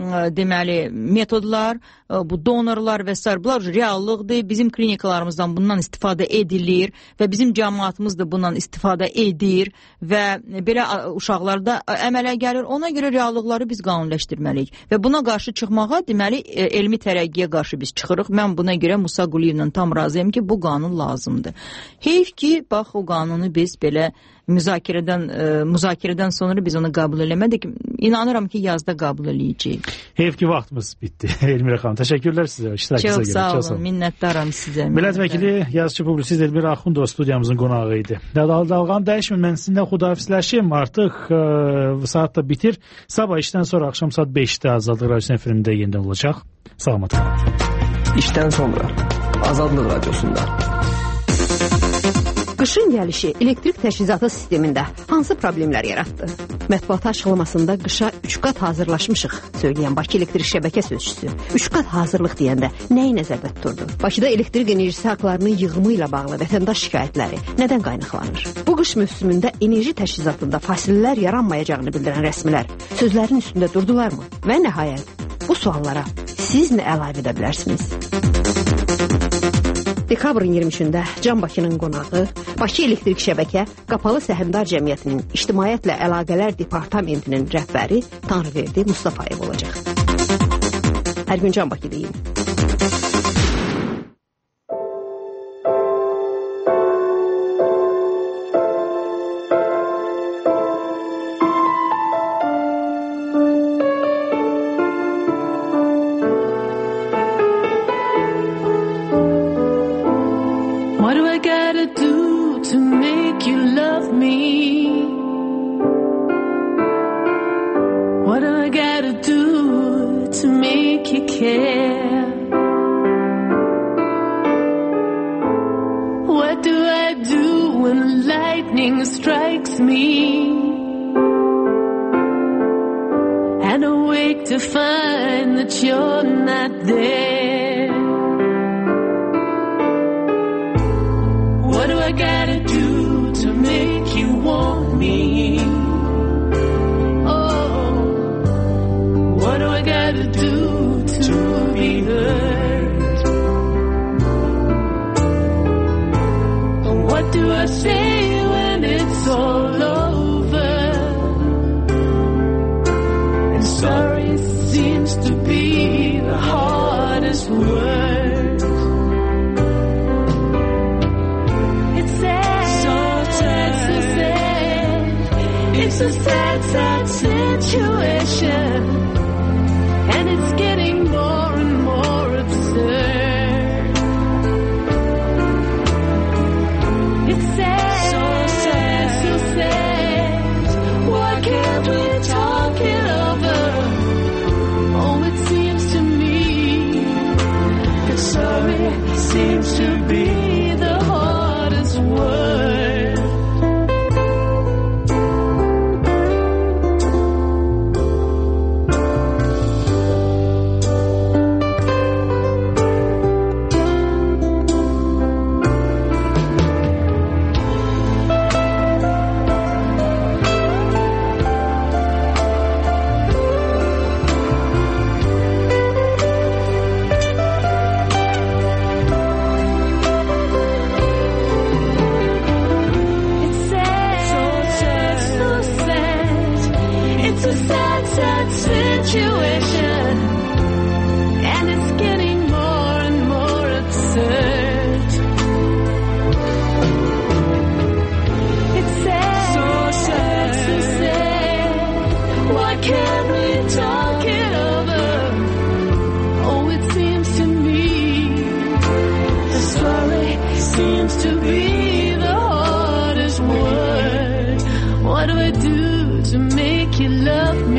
deməli metodlar, bu donorlar və s. bunlar reallıqdır. Bizim klinikalarımızdan bundan istifadə edilir və bizim cəmaatımız da bundan istifadə edir və belə uşaqlarda əmələ gəlir. Ona görə reallıqları biz qanunləşdirməliyik və buna qarşı çıxmağa deməli elmi tərəqqiyə qarşı biz çıxırıq. Mən buna görə Musa Quliyevlə tam razıyam ki, bu qanun lazımdır. Heyf ki, bax o qanunu biz belə müzakirədən e, müzakirədən sonra biz onu qəbul eləmədik. İnanıram ki, yazda qəbul eləyəcəyik. Heyf ki, vaxtımız bitdi. Elmira xanım, təşəkkürlər sizə. İştirakınıza görə. Çox sağ olun, minnətdaram sizə. Millət vəkili, yazıcı, publisist Elmira Axundova studiyamızın qonağı idi. Dalğan dəyişmir, mən sizinlə xudahafizləşim. Artıq e, saat da bitir. Sabah işdən sonra axşam saat beşdə Azadlıq Radiosunun efirində yenidən olacaq. Salamat qalın. İşdən sonra Azadlıq Radiosunda. Qışın gəlişi elektrik təchizatı sistemində hansı problemlər yaratdı? Mətbuat açıqlamasında qışa üç qat hazırlaşmışıq söyləyən Bakı Elektrik Şəbəkə sözçüsü üç qat hazırlıq deyəndə nəyi nəzərdə tuturdu? Bakıda elektrik enerjisi haqlarının yığımı ilə bağlı vətəndaş şikayətləri nədən qaynaqlanır? Bu qış mövsümündə enerji təchizatında fasilələr yaranmayacağını bildirən rəsmilər sözlərin üstündə durdularmı? Və nəhayət, bu suallara siz nə əlavə edə bilərsiniz? Dekabrın iyirmi üçündə Can Bakının qonağı Bakı Elektrik Şəbəkə Qapalı Səhmdar Cəmiyyətinin İctimaiyyətlə Əlaqələr Departamentinin rəhbəri Tanrıverdi Mustafayev olacaq. Hər gün Can Bakı deyin. Seems to be the hardest word. It's a sad, sad situation, and it's getting more and more absurd. It's sad, so sad, so sad. Why can't we talk it over? Oh, it seems to me that sorry seems to be the hardest word. What do I do to make you love me?